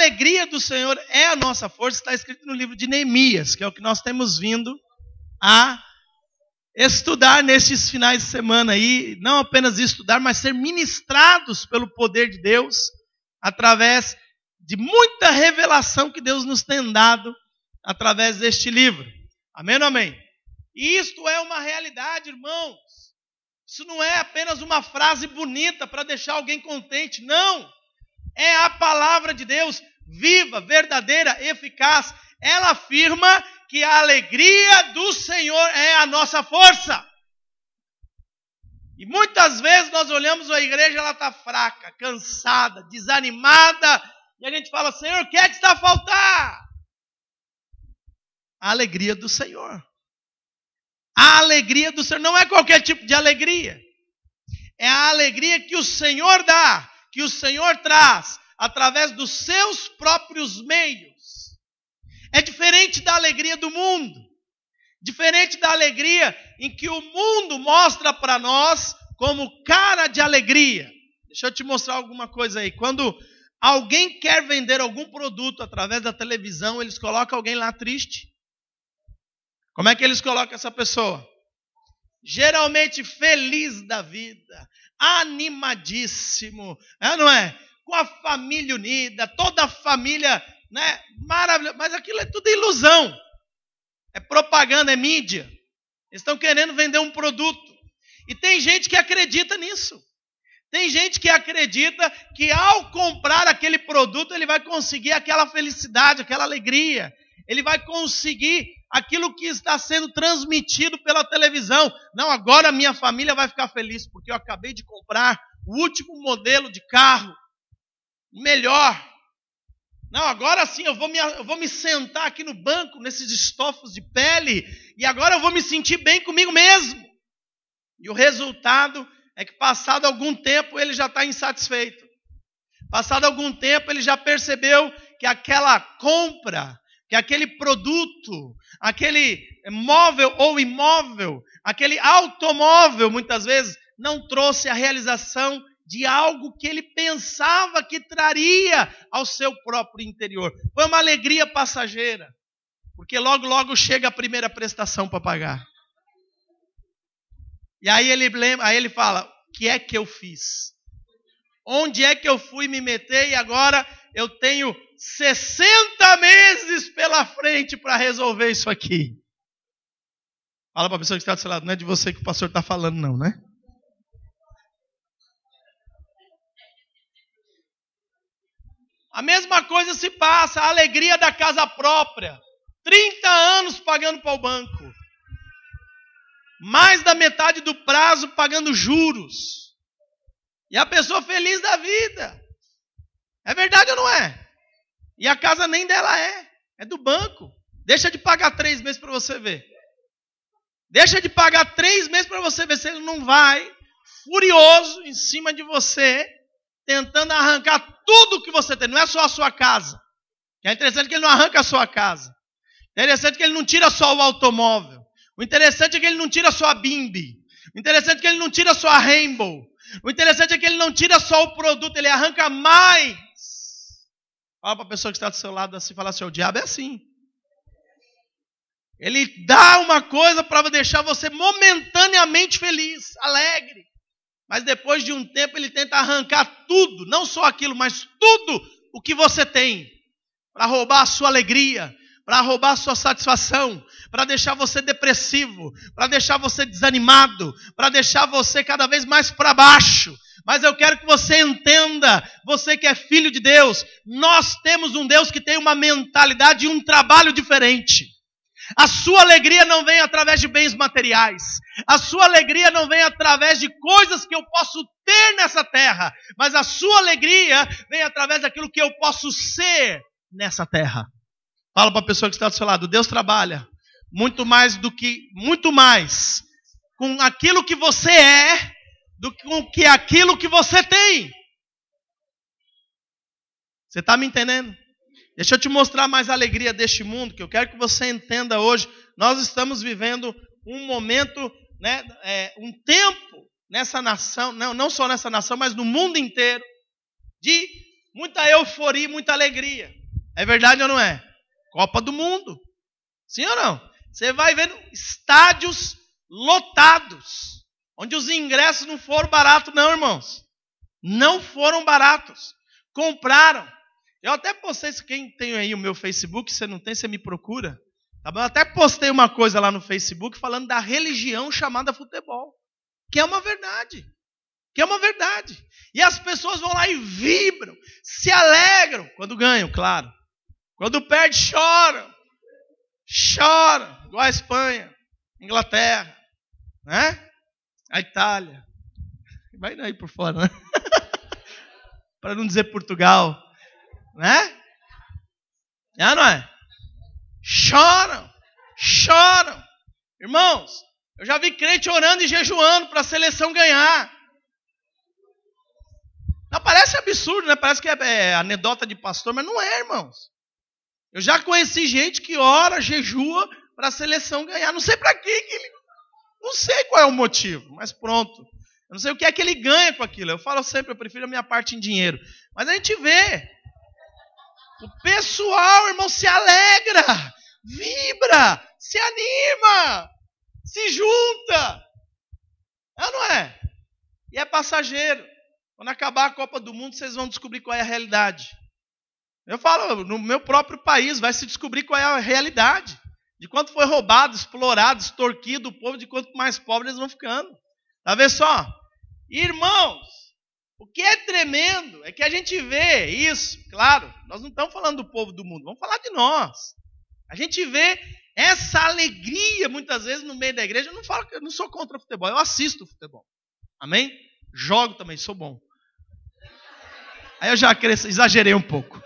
alegria do Senhor é a nossa força, está escrito no livro de Neemias, que é o que nós temos vindo a estudar nestes finais de semana aí, não apenas estudar, mas ser ministrados pelo poder de Deus, através de muita revelação que Deus nos tem dado através deste livro. Amém ou amém? E isto é uma realidade, irmãos. Isso não é apenas uma frase bonita para deixar alguém contente, não. É a palavra de Deus, viva, verdadeira, eficaz. Ela afirma que a alegria do Senhor é a nossa força. E muitas vezes nós olhamos a igreja, ela está fraca, cansada, desanimada, e a gente fala, Senhor, o que é que está a faltar? A alegria do Senhor. A alegria do Senhor não é qualquer tipo de alegria. É a alegria que o Senhor dá, que o Senhor traz, através dos seus próprios meios. É diferente da alegria do mundo. Diferente da alegria em que o mundo mostra para nós como cara de alegria. Deixa eu te mostrar alguma coisa aí. Quando alguém quer vender algum produto através da televisão, eles colocam alguém lá triste. Como é que eles colocam essa pessoa? Geralmente feliz da vida, animadíssimo, não é? Com a família unida, toda a família, né? Maravilhosa. Mas aquilo é tudo ilusão. É propaganda, é mídia. Eles estão querendo vender um produto. E tem gente que acredita nisso. Tem gente que acredita que ao comprar aquele produto, ele vai conseguir aquela felicidade, aquela alegria. Ele vai conseguir aquilo que está sendo transmitido pela televisão. Não, agora minha família vai ficar feliz, porque eu acabei de comprar o último modelo de carro, melhor. Não, agora sim eu vou me sentar aqui no banco, nesses estofos de pele, e agora eu vou me sentir bem comigo mesmo. E o resultado é que passado algum tempo ele já está insatisfeito. Passado algum tempo ele já percebeu que aquela compra, que aquele produto, aquele móvel ou imóvel, aquele automóvel, muitas vezes, não trouxe a realização de algo que ele pensava que traria ao seu próprio interior. Foi uma alegria passageira, porque logo, logo chega a primeira prestação para pagar. E aí ele fala, o que é que eu fiz? Onde é que eu fui me meter e agora eu tenho 60 meses pela frente para resolver isso aqui? Fala para a pessoa que está do seu lado, não é de você que o pastor está falando não, né? A mesma coisa se passa, a alegria da casa própria. 30 anos pagando para o banco. Mais da metade do prazo pagando juros. E a pessoa feliz da vida. É verdade ou não é? E a casa nem dela é do banco. Deixa de pagar 3 meses para você ver. Deixa de pagar 3 meses para você ver se ele não vai, furioso, em cima de você, tentando arrancar tudo que você tem. Não é só a sua casa. É interessante que ele não arranca a sua casa. É interessante que ele não tira só o automóvel. O interessante é que ele não tira só a Bimbi. O interessante é que ele não tira só a Rainbow. O interessante é que ele não tira só o produto, ele arranca mais. Fala para a pessoa que está do seu lado assim, fala assim, o diabo é assim. Ele dá uma coisa para deixar você momentaneamente feliz, alegre. Mas depois de um tempo ele tenta arrancar tudo, não só aquilo, mas tudo o que você tem. Para roubar a sua alegria, para roubar a sua satisfação, para deixar você depressivo, para deixar você desanimado, para deixar você cada vez mais para baixo. Mas eu quero que você entenda, você que é filho de Deus, nós temos um Deus que tem uma mentalidade e um trabalho diferente. A sua alegria não vem através de bens materiais. A sua alegria não vem através de coisas que eu posso ter nessa terra. Mas a sua alegria vem através daquilo que eu posso ser nessa terra. Fala para a pessoa que está do seu lado. Deus trabalha muito mais com aquilo que você é do que com aquilo que você tem. Você está me entendendo? Deixa eu te mostrar mais a alegria deste mundo, que eu quero que você entenda hoje. Nós estamos vivendo um momento, né, um tempo nessa nação, não só nessa nação, mas no mundo inteiro, de muita euforia e muita alegria. É verdade ou não é? Copa do Mundo. Sim ou não? Você vai vendo estádios lotados, onde os ingressos não foram baratos não, irmãos. Não foram baratos. Compraram. Eu até postei, quem tem aí o meu Facebook, se não tem, você me procura. Tá bom? Eu até postei uma coisa lá no Facebook falando da religião chamada futebol. Que é uma verdade. Que é uma verdade. E as pessoas vão lá e vibram, se alegram quando ganham, claro. Quando perde, choram. Choram, igual a Espanha, Inglaterra, né? A Itália. Vai daí por fora, né? Para não dizer Portugal, né? É, não é? Choram, choram. Irmãos, eu já vi crente orando e jejuando para a seleção ganhar. Não, parece absurdo, né? Parece que é anedota de pastor, mas não é, irmãos. Eu já conheci gente que ora, jejua para a seleção ganhar. Não sei para que ele... Não sei qual é o motivo, mas pronto. Eu não sei o que é que ele ganha com aquilo. Eu falo sempre, eu prefiro a minha parte em dinheiro. Mas a gente vê. O pessoal, irmão, se alegra, vibra, se anima, se junta. É, não é? E é passageiro. Quando acabar a Copa do Mundo, vocês vão descobrir qual é a realidade. Eu falo, no meu próprio país vai se descobrir qual é a realidade. De quanto foi roubado, explorado, extorquido o povo, de quanto mais pobres eles vão ficando. Tá vendo só? Irmãos, o que é tremendo é que a gente vê isso, claro, nós não estamos falando do povo do mundo, vamos falar de nós. A gente vê essa alegria muitas vezes no meio da igreja. Eu não sou contra o futebol, eu assisto o futebol. Amém? Jogo também, sou bom. Aí eu já exagerei um pouco.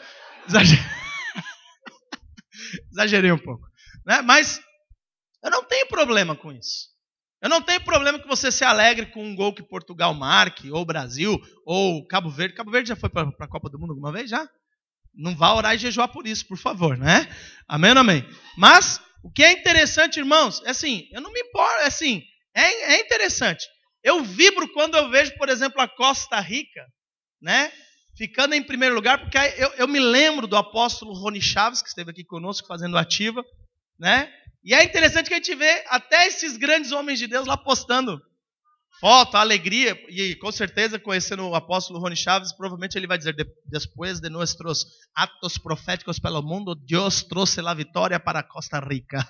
Exagerei um pouco. Né? Mas eu não tenho problema com isso. Eu não tenho problema que você se alegre com um gol que Portugal marque, ou Brasil, ou Cabo Verde. Cabo Verde já foi para a Copa do Mundo alguma vez? Já? Não vá orar e jejuar por isso, por favor, né? Amém ou não amém? Mas o que é interessante, irmãos, é assim, eu não me importo, é assim, é interessante. Eu vibro quando eu vejo, por exemplo, a Costa Rica, né? Ficando em primeiro lugar, porque eu me lembro do apóstolo Rony Chaves, que esteve aqui conosco fazendo ativa, né? E é interessante que a gente vê até esses grandes homens de Deus lá postando foto, alegria, e com certeza conhecendo o apóstolo Rony Chaves, provavelmente ele vai dizer, depois de nossos atos proféticos pelo mundo, Deus trouxe a vitória para Costa Rica.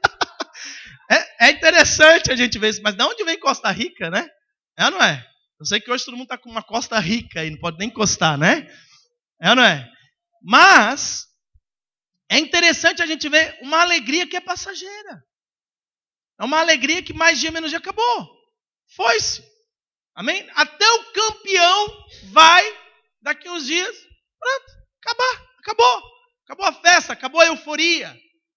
É interessante a gente ver isso, mas de onde vem Costa Rica, né? É ou não é? Eu sei que hoje todo mundo está com uma Costa Rica e não pode nem encostar, né? É ou não é? Mas é interessante a gente ver uma alegria que é passageira. É uma alegria que mais dia menos dia acabou. Foi-se. Amém? Até o campeão vai, daqui uns dias, pronto, acabou. Acabou a festa, acabou a euforia.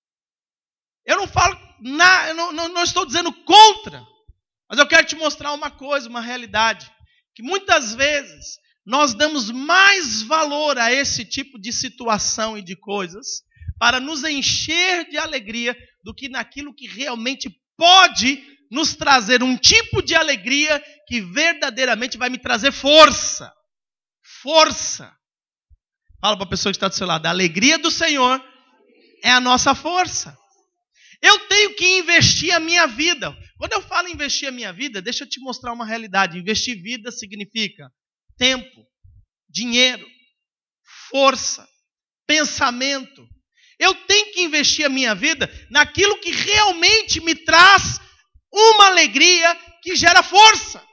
Eu não falo nada, eu não estou dizendo contra. Mas eu quero te mostrar uma coisa, uma realidade. Que muitas vezes nós damos mais valor a esse tipo de situação e de coisas para nos encher de alegria do que naquilo que realmente pode nos trazer um tipo de alegria que verdadeiramente vai me trazer força. Força. Fala para a pessoa que está do seu lado, a alegria do Senhor é a nossa força. Eu tenho que investir a minha vida. Quando eu falo investir a minha vida, deixa eu te mostrar uma realidade. Investir vida significa tempo, dinheiro, força, pensamento. Eu tenho que investir a minha vida naquilo que realmente me traz uma alegria que gera força.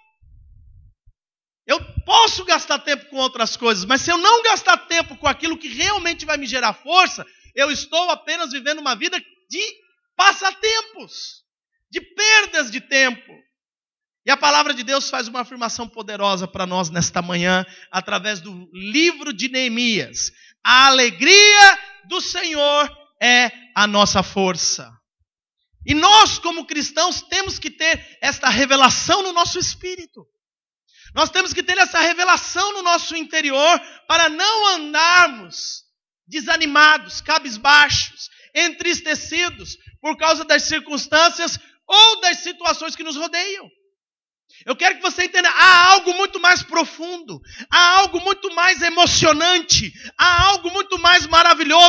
Eu posso gastar tempo com outras coisas, mas se eu não gastar tempo com aquilo que realmente vai me gerar força, eu estou apenas vivendo uma vida de passatempos, de perdas de tempo. E a palavra de Deus faz uma afirmação poderosa para nós nesta manhã, através do livro de Neemias. A alegria do Senhor é a nossa força. E nós, como cristãos, temos que ter esta revelação no nosso espírito. Nós temos que ter essa revelação no nosso interior para não andarmos desanimados, cabisbaixos, entristecidos por causa das circunstâncias ou das situações que nos rodeiam. Eu quero que você entenda, há algo muito mais profundo, há algo muito mais emocionante, há algo muito mais maravilhoso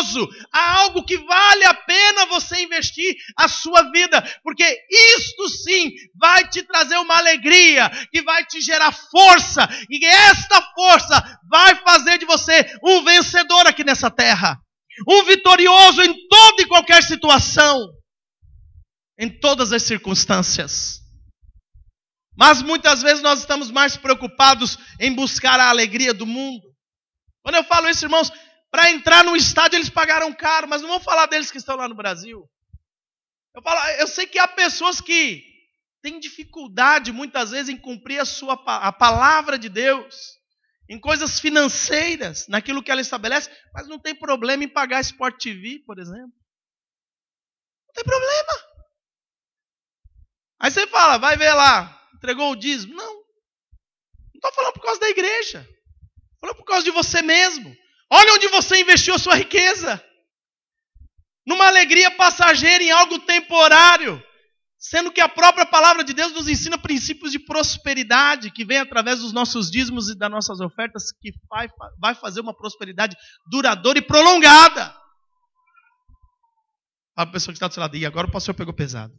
valioso, há algo que vale a pena você investir a sua vida, porque isto sim vai te trazer uma alegria, que vai te gerar força, e esta força vai fazer de você um vencedor aqui nessa terra, um vitorioso em toda e qualquer situação, em todas as circunstâncias. Mas muitas vezes nós estamos mais preocupados em buscar a alegria do mundo. Quando eu falo isso, irmãos, para entrar no estádio eles pagaram caro, mas não vamos falar deles que estão lá no Brasil. Eu sei que há pessoas que têm dificuldade muitas vezes em cumprir a palavra de Deus, em coisas financeiras, naquilo que ela estabelece, mas não tem problema em pagar Sport TV, por exemplo. Não tem problema. Aí você fala, vai ver lá, entregou o dízimo. Não estou falando por causa da igreja. Estou falando por causa de você mesmo. Olha onde você investiu a sua riqueza. Numa alegria passageira, em algo temporário. Sendo que a própria palavra de Deus nos ensina princípios de prosperidade, que vem através dos nossos dízimos e das nossas ofertas, que vai fazer uma prosperidade duradoura e prolongada. Fala para a pessoa que está do seu lado, e agora o pastor pegou pesado.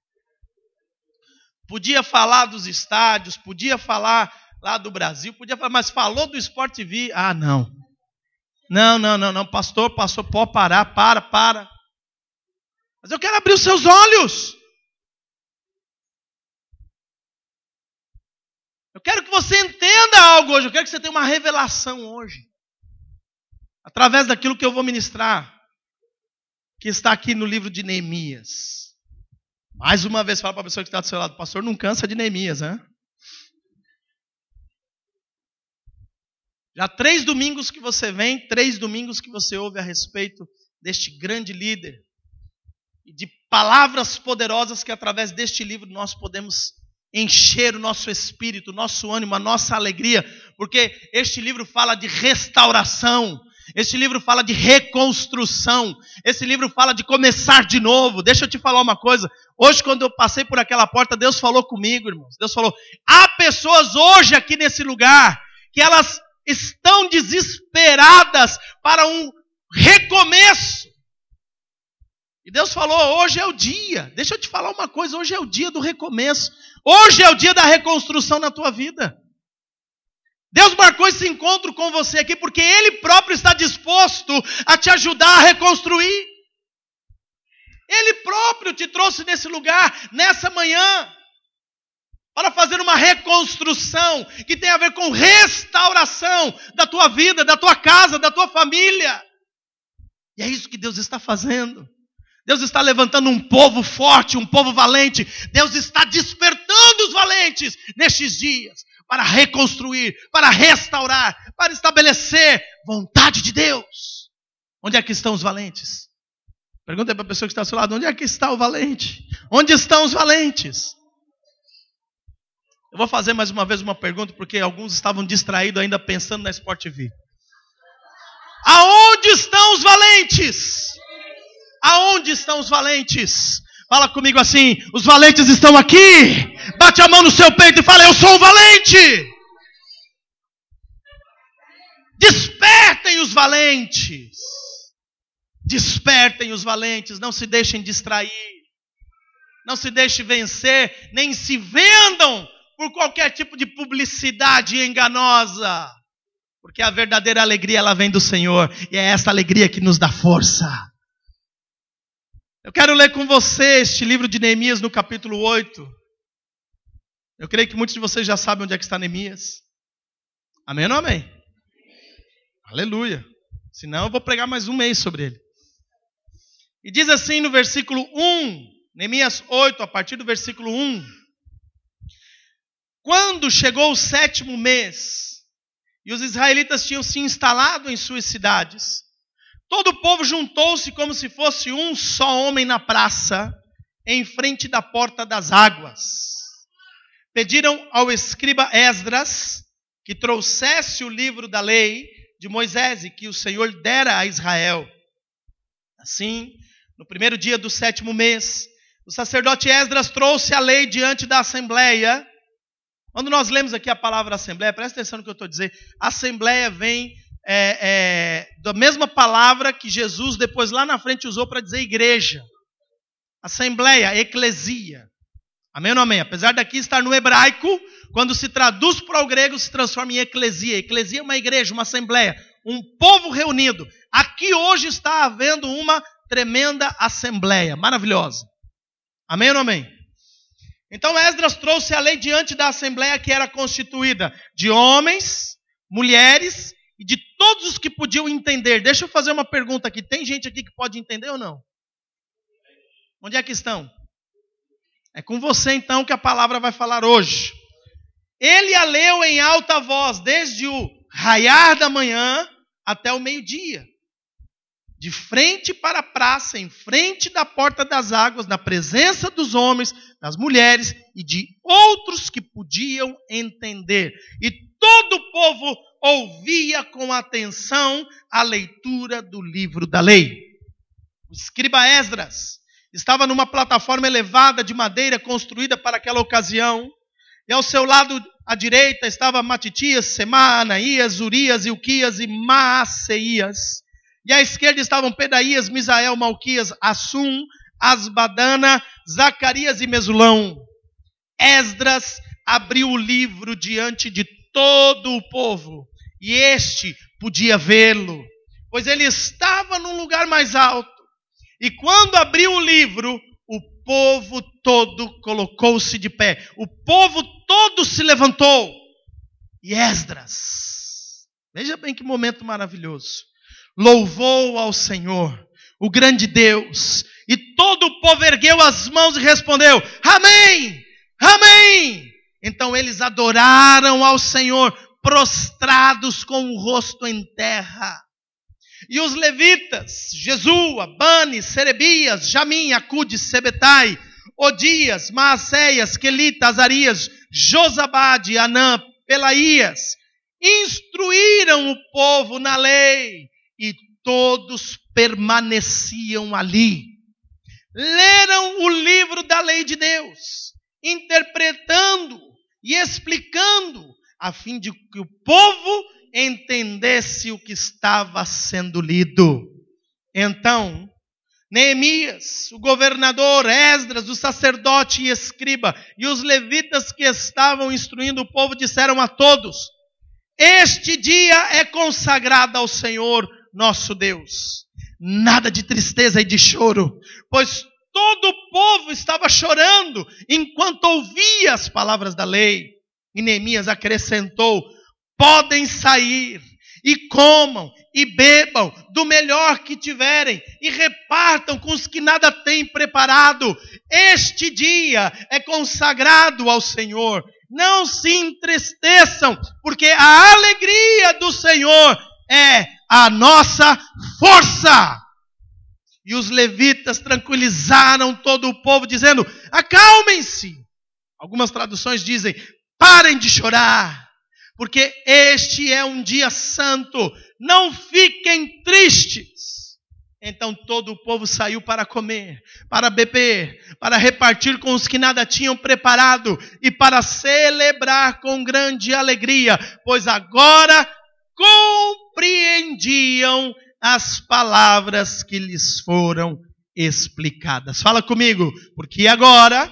Podia falar dos estádios, podia falar lá do Brasil, podia falar, mas falou do Sport TV, não. Não, pastor, pode parar, para. Mas eu quero abrir os seus olhos. Eu quero que você entenda algo hoje, eu quero que você tenha uma revelação hoje. Através daquilo que eu vou ministrar, que está aqui no livro de Neemias. Mais uma vez, fala para a pessoa que está do seu lado, pastor, não cansa de Neemias, né? Já 3 domingos que você vem, 3 domingos que você ouve a respeito deste grande líder. E de palavras poderosas que através deste livro nós podemos encher o nosso espírito, o nosso ânimo, a nossa alegria. Porque este livro fala de restauração. Este livro fala de reconstrução. Esse livro fala de começar de novo. Deixa eu te falar uma coisa. Hoje, quando eu passei por aquela porta, Deus falou comigo, irmãos. Deus falou, há pessoas hoje aqui nesse lugar que elas estão desesperadas para um recomeço. E Deus falou, hoje é o dia. Deixa eu te falar uma coisa, hoje é o dia do recomeço. Hoje é o dia da reconstrução na tua vida. Deus marcou esse encontro com você aqui porque Ele próprio está disposto a te ajudar a reconstruir. Ele próprio te trouxe nesse lugar, nessa manhã, para fazer uma reconstrução que tem a ver com restauração da tua vida, da tua casa, da tua família. E é isso que Deus está fazendo. Deus está levantando um povo forte, um povo valente. Deus está despertando os valentes nestes dias para reconstruir, para restaurar, para estabelecer vontade de Deus. Onde é que estão os valentes? Pergunta para a pessoa que está ao seu lado, onde é que está o valente? Onde estão os valentes? Eu vou fazer mais uma vez uma pergunta, porque alguns estavam distraídos ainda pensando na Sport TV. Aonde estão os valentes? Aonde estão os valentes? Fala comigo assim, os valentes estão aqui. Bate a mão no seu peito e fala, eu sou um valente. Despertem os valentes. Despertem os valentes, não se deixem distrair. Não se deixem vencer, nem se vendam por qualquer tipo de publicidade enganosa. Porque a verdadeira alegria, ela vem do Senhor. E é essa alegria que nos dá força. Eu quero ler com você este livro de Neemias no capítulo 8. Eu creio que muitos de vocês já sabem onde é que está Neemias. Amém ou não amém? Aleluia. Senão eu vou pregar mais um mês sobre ele. E diz assim no versículo 1, Neemias 8, a partir do versículo 1. Quando chegou o 7º mês, e os israelitas tinham se instalado em suas cidades, todo o povo juntou-se como se fosse um só homem na praça, em frente da porta das águas. Pediram ao escriba Esdras que trouxesse o livro da lei de Moisés e que o Senhor dera a Israel. Assim, no primeiro dia do 7º mês, o sacerdote Esdras trouxe a lei diante da assembleia. Quando nós lemos aqui a palavra assembleia, presta atenção no que eu estou dizendo. Assembleia vem da mesma palavra que Jesus depois lá na frente usou para dizer igreja. Assembleia, eclesia. Amém ou não amém? Apesar daqui estar no hebraico, quando se traduz para o grego se transforma em eclesia. Eclesia é uma igreja, uma assembleia, um povo reunido. Aqui hoje está havendo uma tremenda assembleia, maravilhosa. Amém ou não amém? Então Esdras trouxe a lei diante da assembleia que era constituída de homens, mulheres e de todos os que podiam entender. Deixa eu fazer uma pergunta aqui. Tem gente aqui que pode entender ou não? Onde é que estão? É com você então que a palavra vai falar hoje. Ele a leu em alta voz, desde o raiar da manhã até o meio-dia. De frente para a praça, em frente da porta das águas, na presença dos homens, das mulheres e de outros que podiam entender. E todo o povo ouvia com atenção a leitura do livro da lei. O escriba Esdras estava numa plataforma elevada de madeira construída para aquela ocasião. E ao seu lado à direita estava Matitias, Semá, Anaías, Urias, Ilquias e Maaseias. E à esquerda estavam Pedaías, Misael, Malquias, Assum, Asbadana, Zacarias e Mesulão. Esdras abriu o livro diante de todo o povo, e este podia vê-lo, pois ele estava num lugar mais alto. E quando abriu o livro, o povo todo colocou-se de pé. O povo todo se levantou. E Esdras, veja bem que momento maravilhoso, louvou ao Senhor, o grande Deus, e todo o povo ergueu as mãos e respondeu: Amém, Amém. Então eles adoraram ao Senhor, prostrados com o rosto em terra. E os levitas, Jesua, Bani, Serebias, Jamim, Acude, Sebetai, Odias, Maaseias, Quelita, Azarias, Josabade, Anã, Pelaías, instruíram o povo na lei, e todos permaneciam ali. Leram o livro da lei de Deus, interpretando e explicando, a fim de que o povo entendesse o que estava sendo lido. Então, Neemias, o governador, Esdras, o sacerdote e escriba, e os levitas que estavam instruindo o povo, disseram a todos: Este dia é consagrado ao Senhor nosso Deus. Nada de tristeza e de choro, pois todo o povo estava chorando enquanto ouvia as palavras da lei. E Neemias acrescentou: Podem sair e comam e bebam do melhor que tiverem e repartam com os que nada têm preparado. Este dia é consagrado ao Senhor. Não se entristeçam, porque a alegria do Senhor é a nossa força. E os levitas tranquilizaram todo o povo, dizendo: Acalmem-se. Algumas traduções dizem: Parem de chorar, porque este é um dia santo, não fiquem tristes. Então todo o povo saiu para comer, para beber, para repartir com os que nada tinham preparado e para celebrar com grande alegria, pois agora compreendiam as palavras que lhes foram explicadas. Fala comigo, porque agora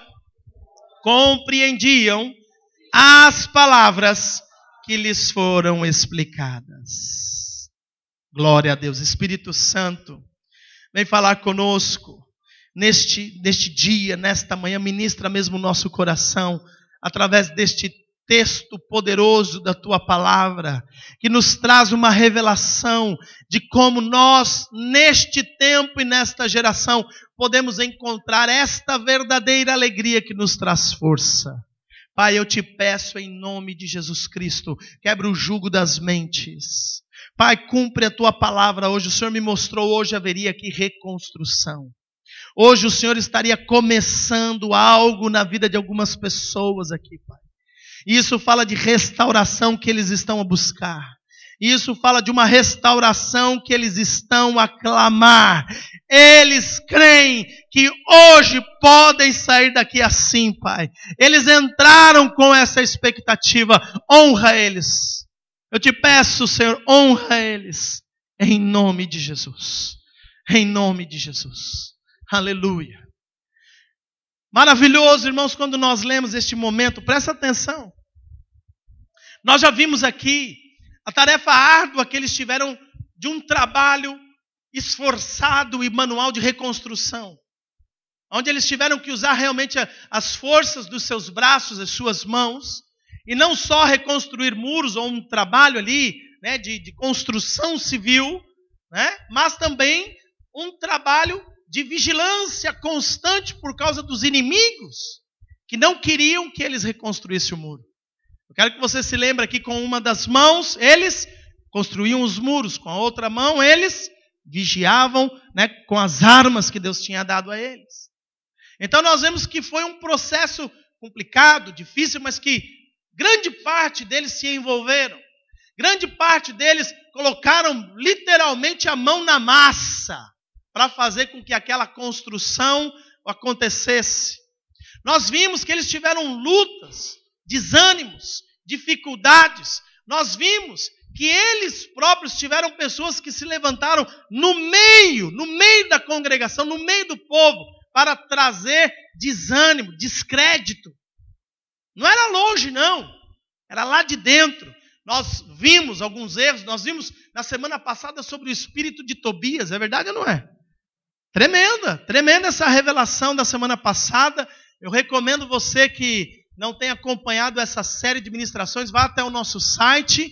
compreendiam as palavras que lhes foram explicadas. Glória a Deus. Espírito Santo, vem falar conosco neste dia, nesta manhã. Ministra mesmo o nosso coração através deste texto poderoso da Tua palavra, que nos traz uma revelação de como nós, neste tempo e nesta geração, podemos encontrar esta verdadeira alegria que nos traz força. Pai, eu te peço em nome de Jesus Cristo, quebra o jugo das mentes. Pai, cumpre a tua palavra hoje. O Senhor me mostrou hoje haveria aqui reconstrução. Hoje o Senhor estaria começando algo na vida de algumas pessoas aqui, Pai. E isso fala de restauração que eles estão a buscar. Isso fala de uma restauração que eles estão a clamar. Eles creem que hoje podem sair daqui assim, Pai. Eles entraram com essa expectativa. Honra eles. Eu te peço, Senhor, honra eles. Em nome de Jesus. Em nome de Jesus. Aleluia. Maravilhoso, irmãos, quando nós lemos este momento. Presta atenção. Nós já vimos aqui a tarefa árdua que eles tiveram de um trabalho esforçado e manual de reconstrução. Onde eles tiveram que usar realmente as forças dos seus braços, as suas mãos, e não só reconstruir muros ou um trabalho ali, né, de construção civil, né, mas também um trabalho de vigilância constante por causa dos inimigos que não queriam que eles reconstruíssem o muro. Eu quero que você se lembre aqui, com uma das mãos, eles construíam os muros, com a outra mão, eles vigiavam, né, com as armas que Deus tinha dado a eles. Então nós vemos que foi um processo complicado, difícil, mas que grande parte deles se envolveram. Grande parte deles colocaram literalmente a mão na massa para fazer com que aquela construção acontecesse. Nós vimos que eles tiveram lutas, desânimos, dificuldades. Nós vimos que eles próprios tiveram pessoas que se levantaram no meio da congregação, no meio do povo, para trazer desânimo, descrédito. Não era longe, não. Era lá de dentro. Nós vimos alguns erros. Nós vimos na semana passada sobre o espírito de Tobias. É verdade ou não é? Tremenda essa revelação da semana passada. Eu recomendo você que não tenha acompanhado essa série de ministrações, vá até o nosso site,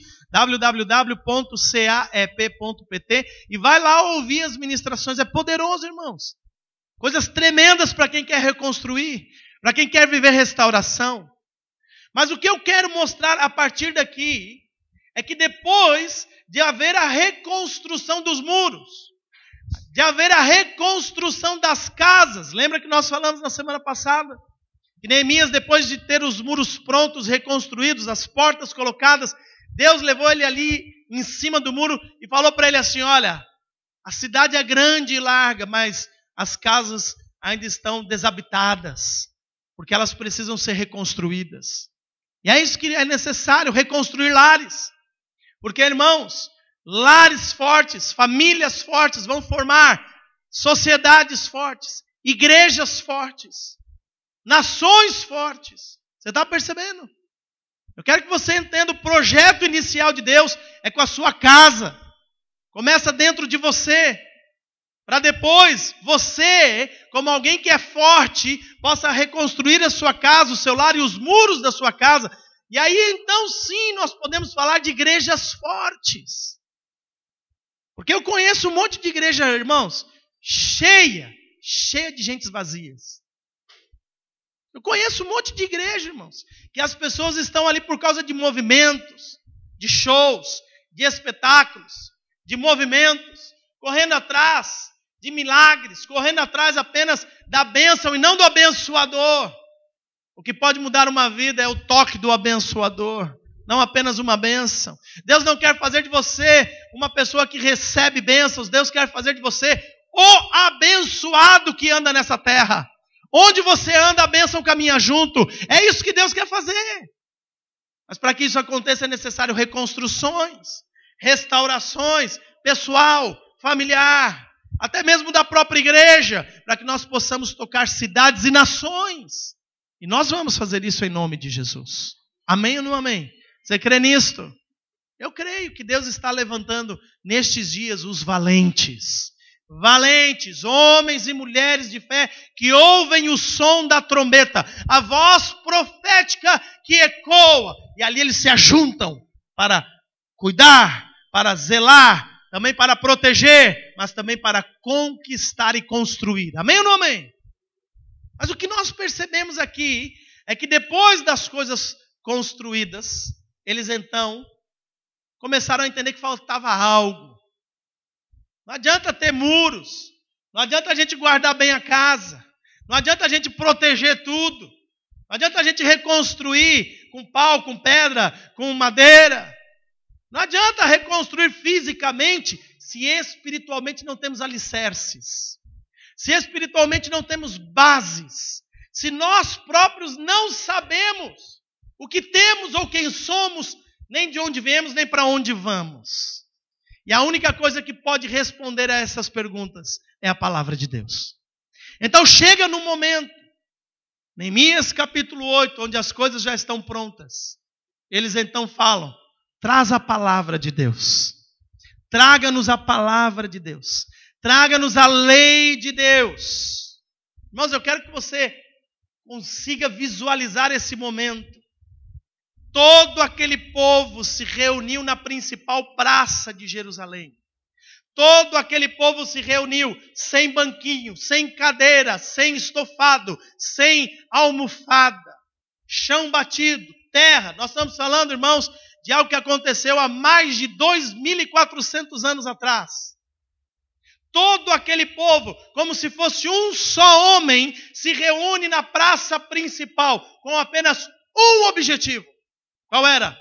www.caep.pt, e vai lá ouvir as ministrações. É poderoso, irmãos. Coisas tremendas para quem quer reconstruir, para quem quer viver restauração. Mas o que eu quero mostrar a partir daqui é que depois de haver a reconstrução dos muros, de haver a reconstrução das casas, lembra que nós falamos na semana passada? Que Neemias, depois de ter os muros prontos, reconstruídos, as portas colocadas, Deus levou ele ali em cima do muro e falou para ele assim: olha, a cidade é grande e larga, mas as casas ainda estão desabitadas, porque elas precisam ser reconstruídas. E é isso que é necessário, reconstruir lares. Porque, irmãos, lares fortes, famílias fortes vão formar sociedades fortes, igrejas fortes, nações fortes. Você está percebendo? Eu quero que você entenda, o projeto inicial de Deus é com a sua casa. Começa dentro de você, para depois você, como alguém que é forte, possa reconstruir a sua casa, o seu lar e os muros da sua casa. E aí então sim nós podemos falar de igrejas fortes. Porque eu conheço um monte de igreja, irmãos, cheia de gentes vazias. Eu conheço um monte de igreja, irmãos, que as pessoas estão ali por causa de movimentos, de shows, de espetáculos, de movimentos, correndo atrás de milagres, correndo atrás apenas da bênção e não do abençoador. O que pode mudar uma vida é o toque do abençoador, não apenas uma bênção. Deus não quer fazer de você uma pessoa que recebe bênçãos. Deus quer fazer de você o abençoado que anda nessa terra. Onde você anda, a bênção caminha junto. É isso que Deus quer fazer. Mas para que isso aconteça é necessário reconstruções, restaurações, pessoal, familiar, até mesmo da própria igreja, para que nós possamos tocar cidades e nações. E nós vamos fazer isso em nome de Jesus. Amém ou não amém? Você crê nisto? Eu creio que Deus está levantando nestes dias os valentes. Valentes, homens e mulheres de fé, que ouvem o som da trombeta, a voz profética que ecoa. E ali eles se ajuntam para cuidar, para zelar, também para proteger, mas também para conquistar e construir. Amém ou não amém? Mas o que nós percebemos aqui é que depois das coisas construídas, eles então começaram a entender que faltava algo. Não adianta ter muros, não adianta a gente guardar bem a casa, não adianta a gente proteger tudo, não adianta a gente reconstruir com pau, com pedra, com madeira. Não adianta reconstruir fisicamente se espiritualmente não temos alicerces, se espiritualmente não temos bases, se nós próprios não sabemos o que temos ou quem somos nem de onde viemos, nem para onde vamos. E a única coisa que pode responder a essas perguntas é a palavra de Deus. Então chega no momento, Neemias capítulo 8, onde as coisas já estão prontas. Eles então falam: traz a palavra de Deus. Traga-nos a palavra de Deus. Traga-nos a lei de Deus. Irmãos, eu quero que você consiga visualizar esse momento. Todo aquele povo se reuniu na principal praça de Jerusalém. Todo aquele povo se reuniu sem banquinho, sem cadeira, sem estofado, sem almofada, chão batido, terra. Nós estamos falando, irmãos, de algo que aconteceu há mais de 2.400 anos atrás. Todo aquele povo, como se fosse um só homem, se reúne na praça principal com apenas um objetivo. Qual era?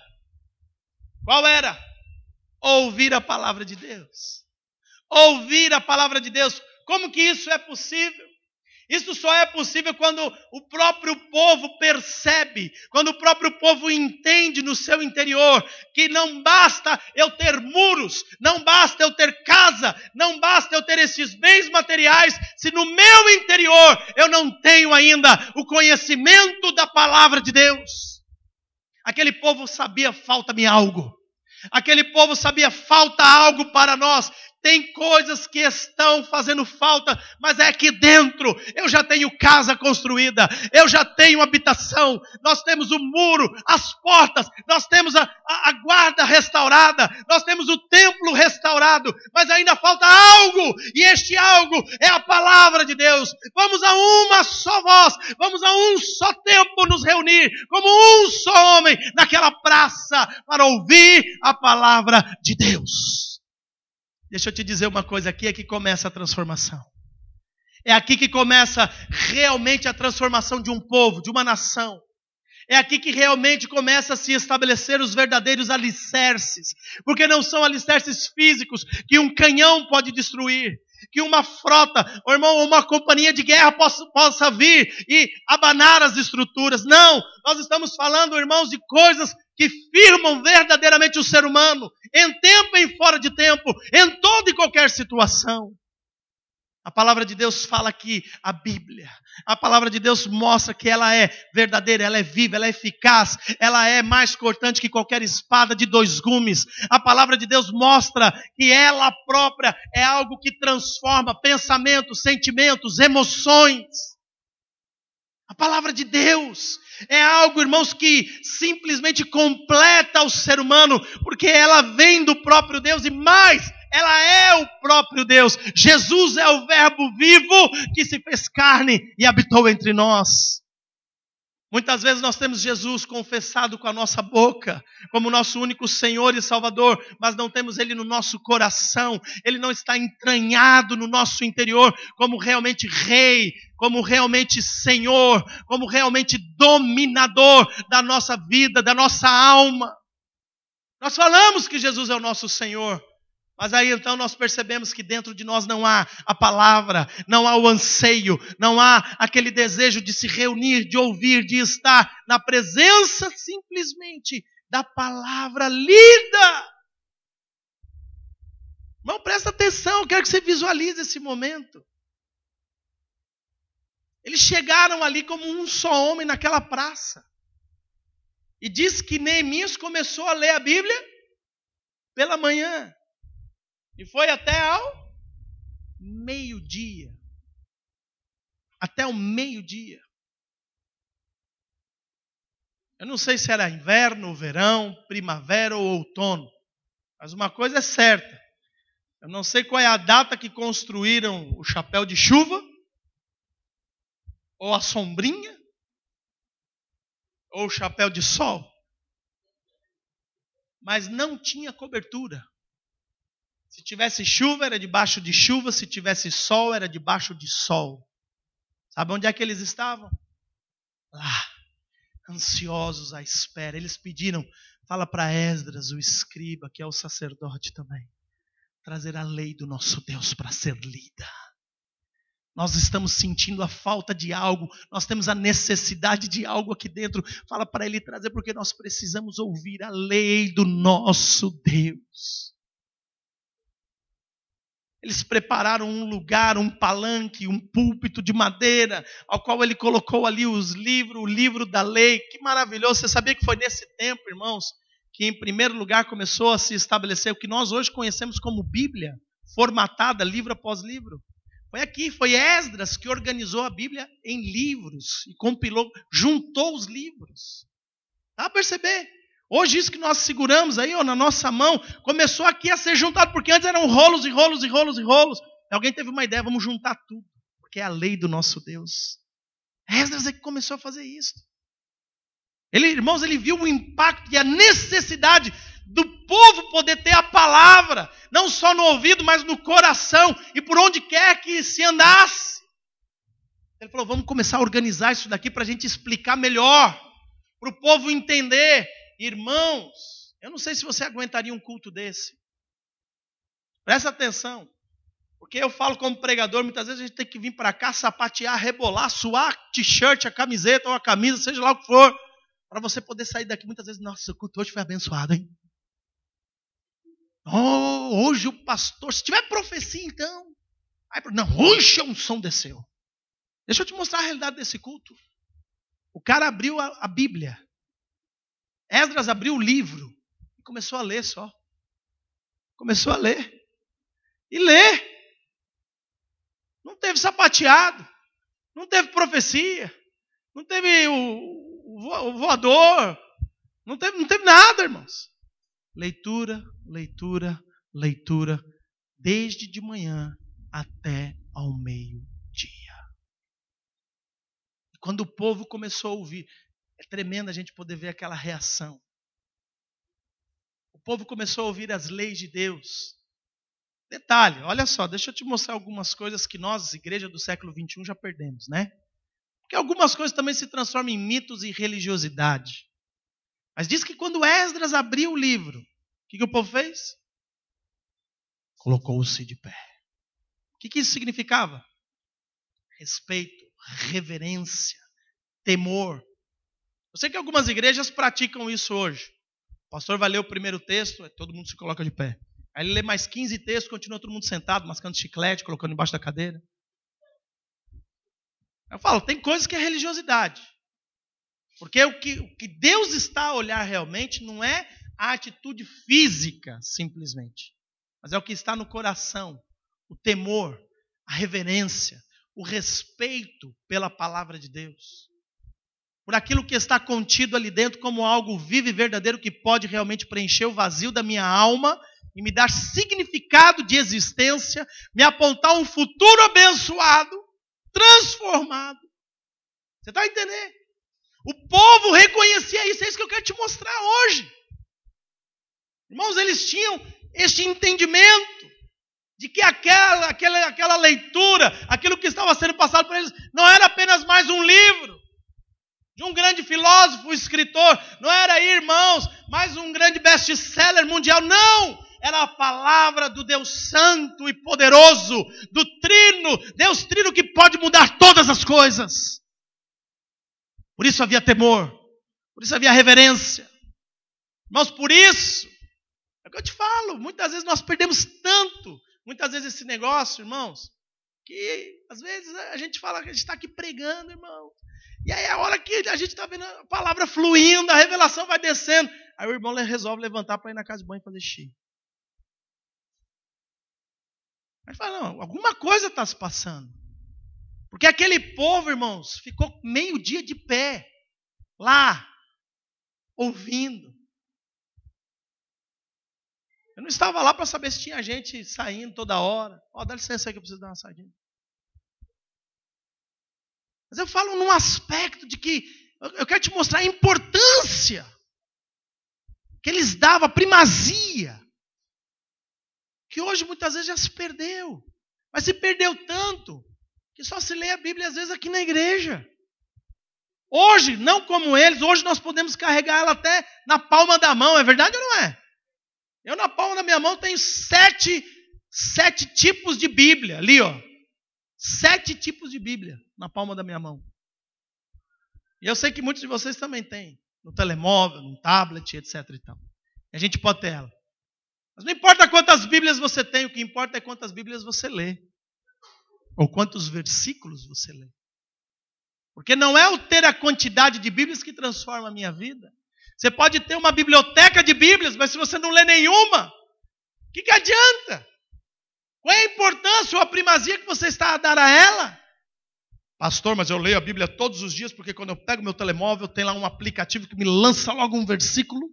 Qual era? Ouvir a palavra de Deus. Ouvir a palavra de Deus. Como que isso é possível? Isso só é possível quando o próprio povo percebe, quando o próprio povo entende no seu interior que não basta eu ter muros, não basta eu ter casa, não basta eu ter esses bens materiais, se no meu interior eu não tenho ainda o conhecimento da palavra de Deus. Aquele povo sabia: falta-me algo. Aquele povo sabia: falta algo para nós. Tem coisas que estão fazendo falta, mas é aqui dentro. Eu já tenho casa construída, eu já tenho habitação, nós temos o muro, as portas, nós temos a guarda restaurada, nós temos o templo restaurado, mas ainda falta algo, e este algo é a palavra de Deus. Vamos a uma só voz, vamos a um só tempo nos reunir, como um só homem, naquela praça, para ouvir a palavra de Deus. Deixa eu te dizer uma coisa, aqui é que começa a transformação. É aqui que começa realmente a transformação de um povo, de uma nação. É aqui que realmente começa a se estabelecer os verdadeiros alicerces. Porque não são alicerces físicos que um canhão pode destruir, que uma frota, ou irmão, uma companhia de guerra possa vir e abanar as estruturas. Não, nós estamos falando, irmãos, de coisas que firmam verdadeiramente o ser humano, em tempo e fora de tempo, em toda e qualquer situação. A palavra de Deus fala que a Bíblia, a palavra de Deus mostra que ela é verdadeira, ela é viva, ela é eficaz, ela é mais cortante que qualquer espada de 2 gumes. A palavra de Deus mostra que ela própria é algo que transforma pensamentos, sentimentos, emoções. A palavra de Deus é algo, irmãos, que simplesmente completa o ser humano, porque ela vem do próprio Deus e mais, ela é o próprio Deus. Jesus é o verbo vivo que se fez carne e habitou entre nós. Muitas vezes nós temos Jesus confessado com a nossa boca, como nosso único Senhor e Salvador, mas não temos Ele no nosso coração. Ele não está entranhado no nosso interior como realmente Rei, como realmente Senhor, como realmente dominador da nossa vida, da nossa alma. Nós falamos que Jesus é o nosso Senhor, mas aí então nós percebemos que dentro de nós não há a palavra, não há o anseio, não há aquele desejo de se reunir, de ouvir, de estar na presença simplesmente da palavra lida. Irmão, presta atenção, eu quero que você visualize esse momento. Eles chegaram ali como um só homem naquela praça. E diz que Neemias começou a ler a Bíblia pela manhã. E foi até ao meio-dia. Até o meio-dia. Eu não sei se era inverno, verão, primavera ou outono. Mas uma coisa é certa. Eu não sei qual é a data que construíram o chapéu de chuva, ou a sombrinha, ou o chapéu de sol. Mas não tinha cobertura. Se tivesse chuva, era debaixo de chuva. Se tivesse sol, era debaixo de sol. Sabe onde é que eles estavam? Lá, ansiosos à espera. Eles pediram, fala para Esdras, o escriba, que é o sacerdote também, trazer a lei do nosso Deus para ser lida. Nós estamos sentindo a falta de algo, nós temos a necessidade de algo aqui dentro. Fala para ele trazer, porque nós precisamos ouvir a lei do nosso Deus. Eles prepararam um lugar, um palanque, um púlpito de madeira, ao qual ele colocou ali os livros, o livro da lei. Que maravilhoso! Você sabia que foi nesse tempo, irmãos, que em primeiro lugar começou a se estabelecer o que nós hoje conhecemos como Bíblia, formatada livro após livro? Foi Esdras que organizou a Bíblia em livros e compilou, juntou os livros. Dá para perceber? Hoje isso que nós seguramos aí, na nossa mão, começou aqui a ser juntado, porque antes eram rolos e rolos e rolos e rolos. E alguém teve uma ideia, vamos juntar tudo, porque é a lei do nosso Deus. Esdras é que começou a fazer isso. Irmãos, ele viu o impacto e a necessidade do povo poder ter a palavra, não só no ouvido, mas no coração, e por onde quer que se andasse. Ele falou, vamos começar a organizar isso daqui para a gente explicar melhor, para o povo entender. Irmãos, eu não sei se você aguentaria um culto desse. Presta atenção, porque eu falo como pregador, muitas vezes a gente tem que vir para cá, sapatear, rebolar, suar a t-shirt, a camiseta ou a camisa, seja lá o que for, para você poder sair daqui muitas vezes, nossa, o culto hoje foi abençoado, hein? Oh, hoje o pastor, se tiver profecia então, não, hoje a unção desceu. Deixa eu te mostrar a realidade desse culto. O cara abriu a Bíblia, Esdras abriu o livro e começou a ler só. Começou a ler. E ler. Não teve sapateado, não teve profecia, não teve o voador, não teve nada, irmãos. Leitura, leitura, leitura, desde de manhã até ao meio-dia. E quando o povo começou a ouvir, é tremendo a gente poder ver aquela reação. O povo começou a ouvir as leis de Deus. Detalhe, olha só, deixa eu te mostrar algumas coisas que nós, igreja do século XXI, já perdemos, né? Porque algumas coisas também se transformam em mitos e religiosidade. Mas diz que quando Esdras abriu o livro, o que o povo fez? Colocou-se de pé. O que isso significava? Respeito, reverência, temor. Eu sei que algumas igrejas praticam isso hoje. O pastor vai ler o primeiro texto, todo mundo se coloca de pé. Aí ele lê mais 15 textos, continua todo mundo sentado, mascando chiclete, colocando embaixo da cadeira. Eu falo, tem coisas que é religiosidade. Porque o que Deus está a olhar realmente não é a atitude física, simplesmente. Mas é o que está no coração. O temor, a reverência, o respeito pela palavra de Deus. Por aquilo que está contido ali dentro como algo vivo e verdadeiro que pode realmente preencher o vazio da minha alma e me dar significado de existência, me apontar um futuro abençoado, transformado. Você está entendendo? O povo reconhecia isso, é isso que eu quero te mostrar hoje. Irmãos, eles tinham este entendimento de que aquela leitura, aquilo que estava sendo passado por eles, não era apenas mais um livro de um grande filósofo, escritor, não era aí, irmãos, mais um grande best-seller mundial, não! Era a palavra do Deus Santo e poderoso, do Trino, Deus Trino que pode mudar todas as coisas. Por isso havia temor, por isso havia reverência. Irmãos, por isso, é o que eu te falo, muitas vezes nós perdemos tanto, muitas vezes esse negócio, irmãos, que às vezes a gente fala que a gente está aqui pregando, irmão. E aí a hora que a gente está vendo a palavra fluindo, a revelação vai descendo, aí o irmão resolve levantar para ir na casa de banho e fazer xixi. Aí fala, não, alguma coisa está se passando. Porque aquele povo, irmãos, ficou meio dia de pé, lá, ouvindo. Eu não estava lá para saber se tinha gente saindo toda hora. Dá licença aí que eu preciso dar uma saidinha. Mas eu falo num aspecto de que eu quero te mostrar a importância que eles davam, a primazia, que hoje muitas vezes já se perdeu. Mas se perdeu tanto que só se lê a Bíblia às vezes aqui na igreja. Hoje, não como eles, hoje nós podemos carregar ela até na palma da mão, é verdade ou não é? Eu na palma da minha mão tenho sete tipos de Bíblia ali, ó. 7 tipos de Bíblia na palma da minha mão. E eu sei que muitos de vocês também têm. No telemóvel, no tablet, etc. e tal. E a gente pode ter ela. Mas não importa quantas Bíblias você tem, o que importa é quantas Bíblias você lê. Ou quantos versículos você lê. Porque não é o ter a quantidade de Bíblias que transforma a minha vida. Você pode ter uma biblioteca de Bíblias, mas se você não lê nenhuma, o que adianta? Qual é a importância ou a primazia que você está a dar a ela? Pastor, mas eu leio a Bíblia todos os dias, porque quando eu pego meu telemóvel, tem lá um aplicativo que me lança logo um versículo.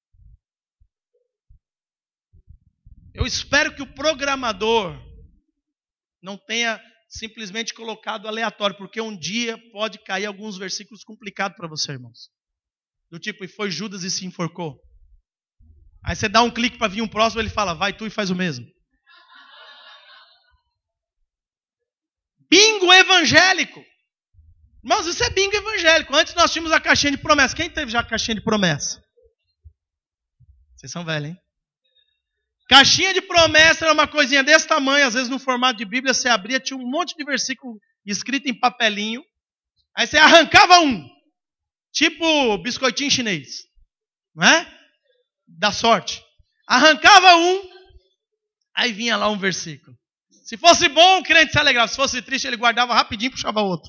Eu espero que o programador não tenha simplesmente colocado aleatório, porque um dia pode cair alguns versículos complicados para você, irmãos. Do tipo, e foi Judas e se enforcou. Aí você dá um clique para vir um próximo, ele fala, vai tu e faz o mesmo. Bingo evangélico. Irmãos, isso é bingo evangélico. Antes nós tínhamos a caixinha de promessa. Quem teve já a caixinha de promessa? Vocês são velhos, hein? Caixinha de promessa era uma coisinha desse tamanho, às vezes no formato de Bíblia, você abria, tinha um monte de versículo escrito em papelinho. Aí você arrancava um, tipo biscoitinho chinês, não é? Da sorte. Arrancava um, aí vinha lá um versículo. Se fosse bom, o crente se alegrava. Se fosse triste, ele guardava rapidinho e puxava outro.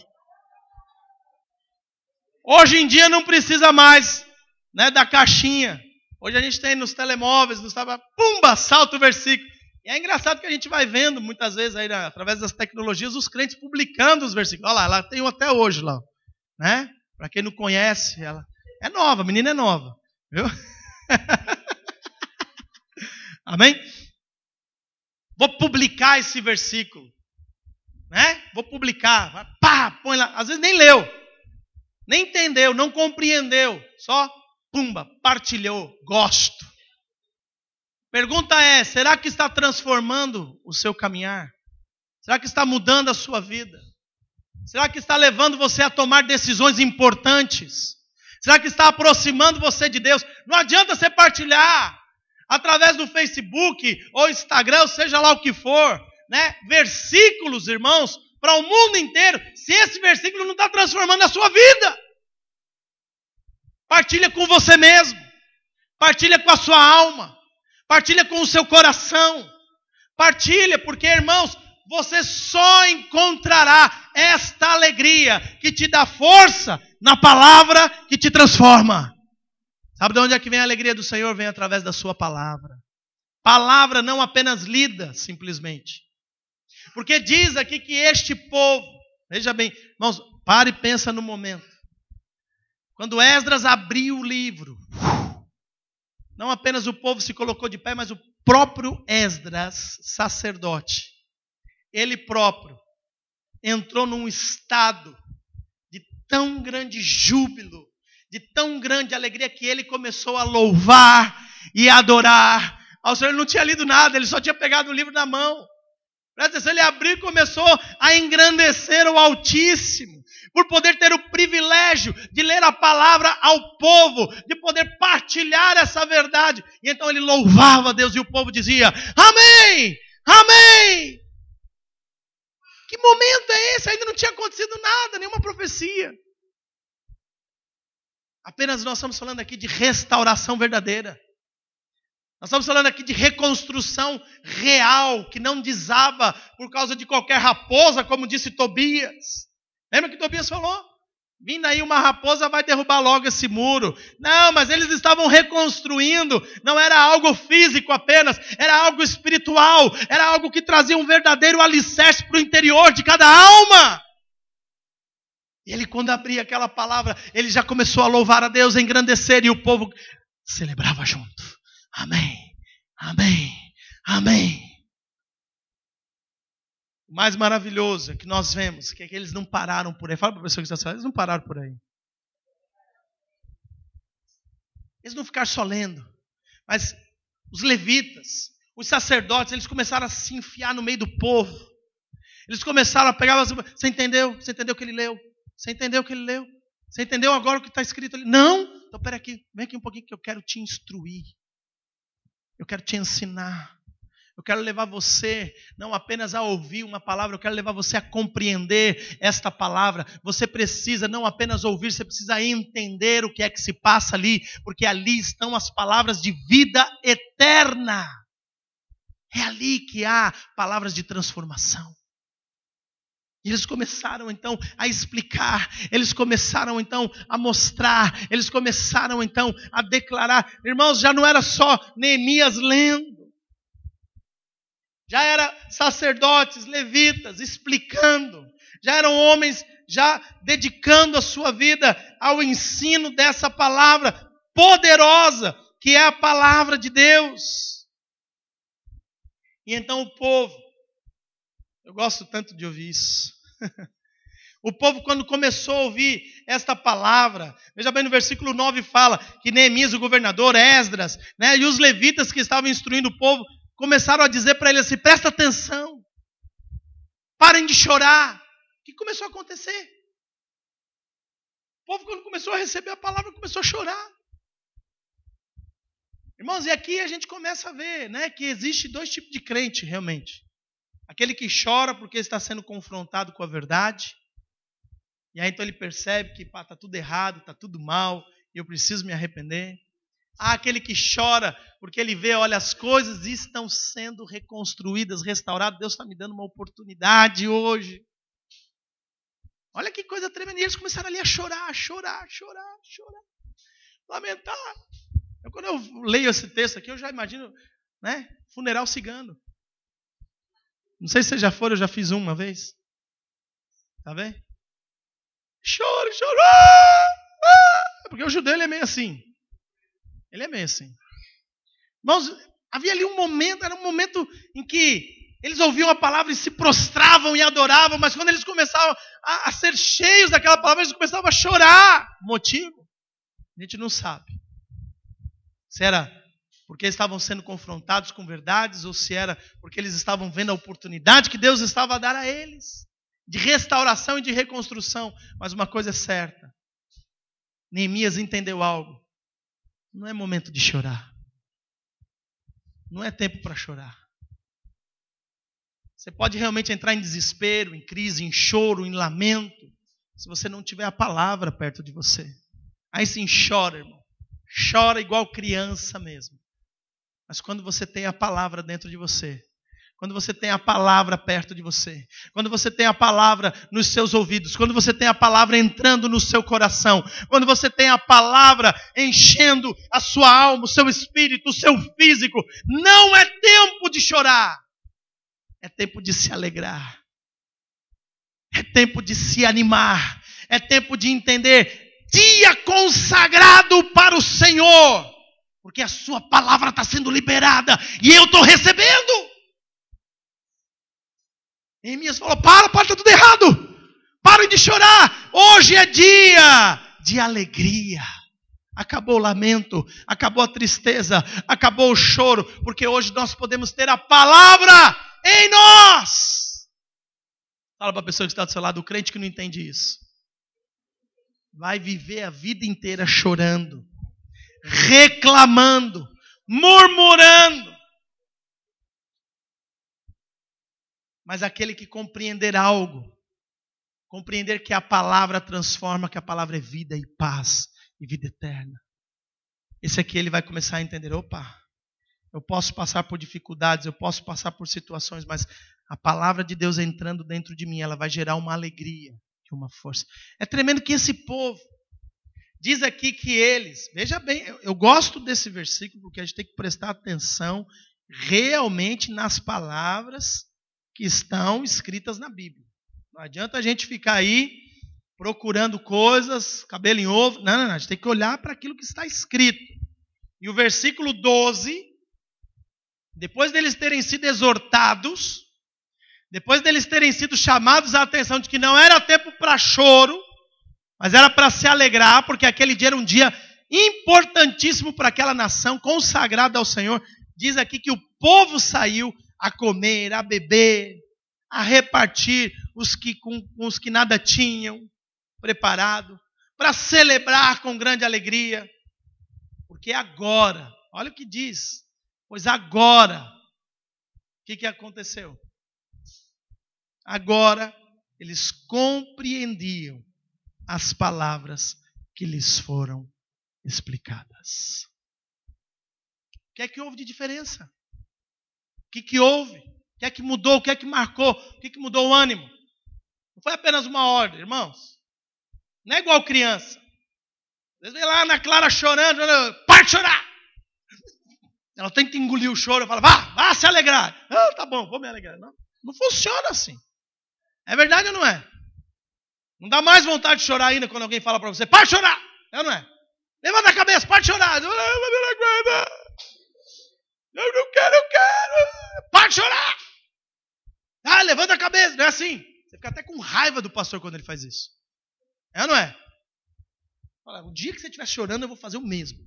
Hoje em dia não precisa mais, né, da caixinha. Hoje a gente tem nos telemóveis, pumba, salta o versículo. E é engraçado que a gente vai vendo, muitas vezes, aí, através das tecnologias, os crentes publicando os versículos. Olha lá tem um até hoje lá. Né? Para quem não conhece, ela é nova, a menina é nova. Viu? Amém? Vou publicar esse versículo. Né? Vou publicar. Pá, põe lá. Às vezes nem leu. Nem entendeu, não compreendeu. Só, pumba, partilhou. Gosto. Pergunta é, será que está transformando o seu caminhar? Será que está mudando a sua vida? Será que está levando você a tomar decisões importantes? Será que está aproximando você de Deus? Não adianta você partilhar através do Facebook ou Instagram, ou seja lá o que for, né? Versículos, irmãos, para o mundo inteiro, se esse versículo não está transformando a sua vida. Partilha com você mesmo. Partilha com a sua alma. Partilha com o seu coração. Partilha, porque, irmãos, você só encontrará esta alegria que te dá força na palavra que te transforma. Sabe de onde é que vem a alegria do Senhor? Vem através da sua palavra. Palavra não apenas lida, simplesmente. Porque diz aqui que este povo, veja bem, irmãos, para e pensa no momento. Quando Esdras abriu o livro, não apenas o povo se colocou de pé, mas o próprio Esdras, sacerdote, ele próprio entrou num estado de tão grande júbilo, de tão grande alegria, que ele começou a louvar e adorar ao Senhor. Ele não tinha lido nada, ele só tinha pegado o livro na mão. Ele abriu e começou a engrandecer o Altíssimo, por poder ter o privilégio de ler a palavra ao povo, de poder partilhar essa verdade. E então ele louvava a Deus e o povo dizia, amém, amém. Que momento é esse? Ainda não tinha acontecido nada, nenhuma profecia. Apenas nós estamos falando aqui de restauração verdadeira. Nós estamos falando aqui de reconstrução real, que não desaba por causa de qualquer raposa, como disse Tobias. Lembra que Tobias falou? Vindo aí uma raposa vai derrubar logo esse muro. Não, mas eles estavam reconstruindo. Não era algo físico apenas, era algo espiritual. Era algo que trazia um verdadeiro alicerce para o interior de cada alma. E ele, quando abria aquela palavra, ele já começou a louvar a Deus, a engrandecer, e o povo celebrava junto. Amém, amém, amém. O mais maravilhoso é que nós vemos que eles não pararam por aí. Fala para a pessoa que está falando, eles não pararam por aí. Eles não ficaram só lendo. Mas os levitas, os sacerdotes, eles começaram a se enfiar no meio do povo. Eles começaram a pegar, você entendeu? Você entendeu o que ele leu? Você entendeu o que ele leu? Você entendeu agora o que está escrito ali? Não? Então espera aqui, vem aqui um pouquinho que eu quero te instruir. Eu quero te ensinar. Eu quero levar você não apenas a ouvir uma palavra, eu quero levar você a compreender esta palavra. Você precisa não apenas ouvir, você precisa entender o que é que se passa ali, porque ali estão as palavras de vida eterna. É ali que há palavras de transformação. E eles começaram então a explicar, eles começaram então a mostrar, eles começaram então a declarar. Irmãos, já não era só Neemias lendo. Já era sacerdotes, levitas, explicando. Já eram homens já dedicando a sua vida ao ensino dessa palavra poderosa, que é a palavra de Deus. E então o povo, eu gosto tanto de ouvir isso. O povo, quando começou a ouvir esta palavra, veja bem, no versículo 9 fala que Neemias, o governador, Esdras, e os levitas que estavam instruindo o povo, começaram a dizer para ele assim: presta atenção, parem de chorar. O que começou a acontecer? O povo, quando começou a receber a palavra, começou a chorar. Irmãos, e aqui a gente começa a ver, que existe dois tipos de crente realmente. Aquele que chora porque está sendo confrontado com a verdade, e aí então ele percebe que está tudo errado, está tudo mal, e eu preciso me arrepender. Há aquele que chora porque ele vê, olha, as coisas estão sendo reconstruídas, restauradas. Deus está me dando uma oportunidade hoje. Olha que coisa tremenda. E eles começaram ali a chorar. Lamentar. Quando eu leio esse texto aqui, eu já imagino, funeral cigano. Não sei se vocês já foram, eu já fiz uma vez. Tá vendo? Chora. Porque o judeu ele é meio assim. Ele é meio assim. Irmãos, havia ali um momento, era um momento em que eles ouviam a palavra e se prostravam e adoravam, mas quando eles começavam a ser cheios daquela palavra, eles começavam a chorar. Motivo? A gente não sabe. Se era porque estavam sendo confrontados com verdades, ou se era porque eles estavam vendo a oportunidade que Deus estava a dar a eles, de restauração e de reconstrução. Mas uma coisa é certa, Neemias entendeu algo. Não é momento de chorar. Não é tempo para chorar. Você pode realmente entrar em desespero, em crise, em choro, em lamento, se você não tiver a palavra perto de você. Aí sim chora, irmão. Chora igual criança mesmo. Mas quando você tem a palavra dentro de você, quando você tem a palavra perto de você, quando você tem a palavra nos seus ouvidos, quando você tem a palavra entrando no seu coração, quando você tem a palavra enchendo a sua alma, o seu espírito, o seu físico, não é tempo de chorar, é tempo de se alegrar, é tempo de se animar, é tempo de entender, dia consagrado para o Senhor, porque a sua palavra está sendo liberada e eu estou recebendo. Neemias falou: para, está tudo errado. Parem de chorar. Hoje é dia de alegria. Acabou o lamento, acabou a tristeza, acabou o choro, porque hoje nós podemos ter a palavra em nós. Fala para a pessoa que está do seu lado, o crente que não entende isso. Vai viver a vida inteira chorando, reclamando, murmurando. Mas aquele que compreender algo, compreender que a palavra transforma, que a palavra é vida e paz e vida eterna. Esse aqui ele vai começar a entender, opa, eu posso passar por dificuldades, eu posso passar por situações, mas a palavra de Deus entrando dentro de mim, ela vai gerar uma alegria e uma força. É tremendo que esse povo, diz aqui que eles, veja bem, eu gosto desse versículo, porque a gente tem que prestar atenção realmente nas palavras que estão escritas na Bíblia. Não adianta a gente ficar aí procurando coisas, cabelo em ovo. Não, a gente tem que olhar para aquilo que está escrito. E o versículo 12, depois deles terem sido exortados, depois deles terem sido chamados à atenção de que não era tempo para choro, mas era para se alegrar, porque aquele dia era um dia importantíssimo para aquela nação, consagrada ao Senhor. Diz aqui que o povo saiu a comer, a beber, a repartir com os que nada tinham preparado, para celebrar com grande alegria. Porque agora, olha o que diz, pois agora que aconteceu? Agora eles compreendiam as palavras que lhes foram explicadas. O que é que houve de diferença? O que houve? O que é que mudou? O que é que marcou? O que mudou o ânimo? Não foi apenas uma ordem, irmãos. Não é igual criança. Às vezes vem lá Ana Clara chorando, para de chorar! Ela tenta engolir o choro e fala, vá se alegrar. Tá bom, vou me alegrar. Não funciona assim. É verdade ou não é? Não dá mais vontade de chorar ainda quando alguém fala para você, para de chorar! É ou não é? Levanta a cabeça, para de chorar! Eu não quero! Para de chorar! Levanta a cabeça! Não é assim. Você fica até com raiva do pastor quando ele faz isso. É ou não é? Fala, o dia que você estiver chorando, eu vou fazer o mesmo.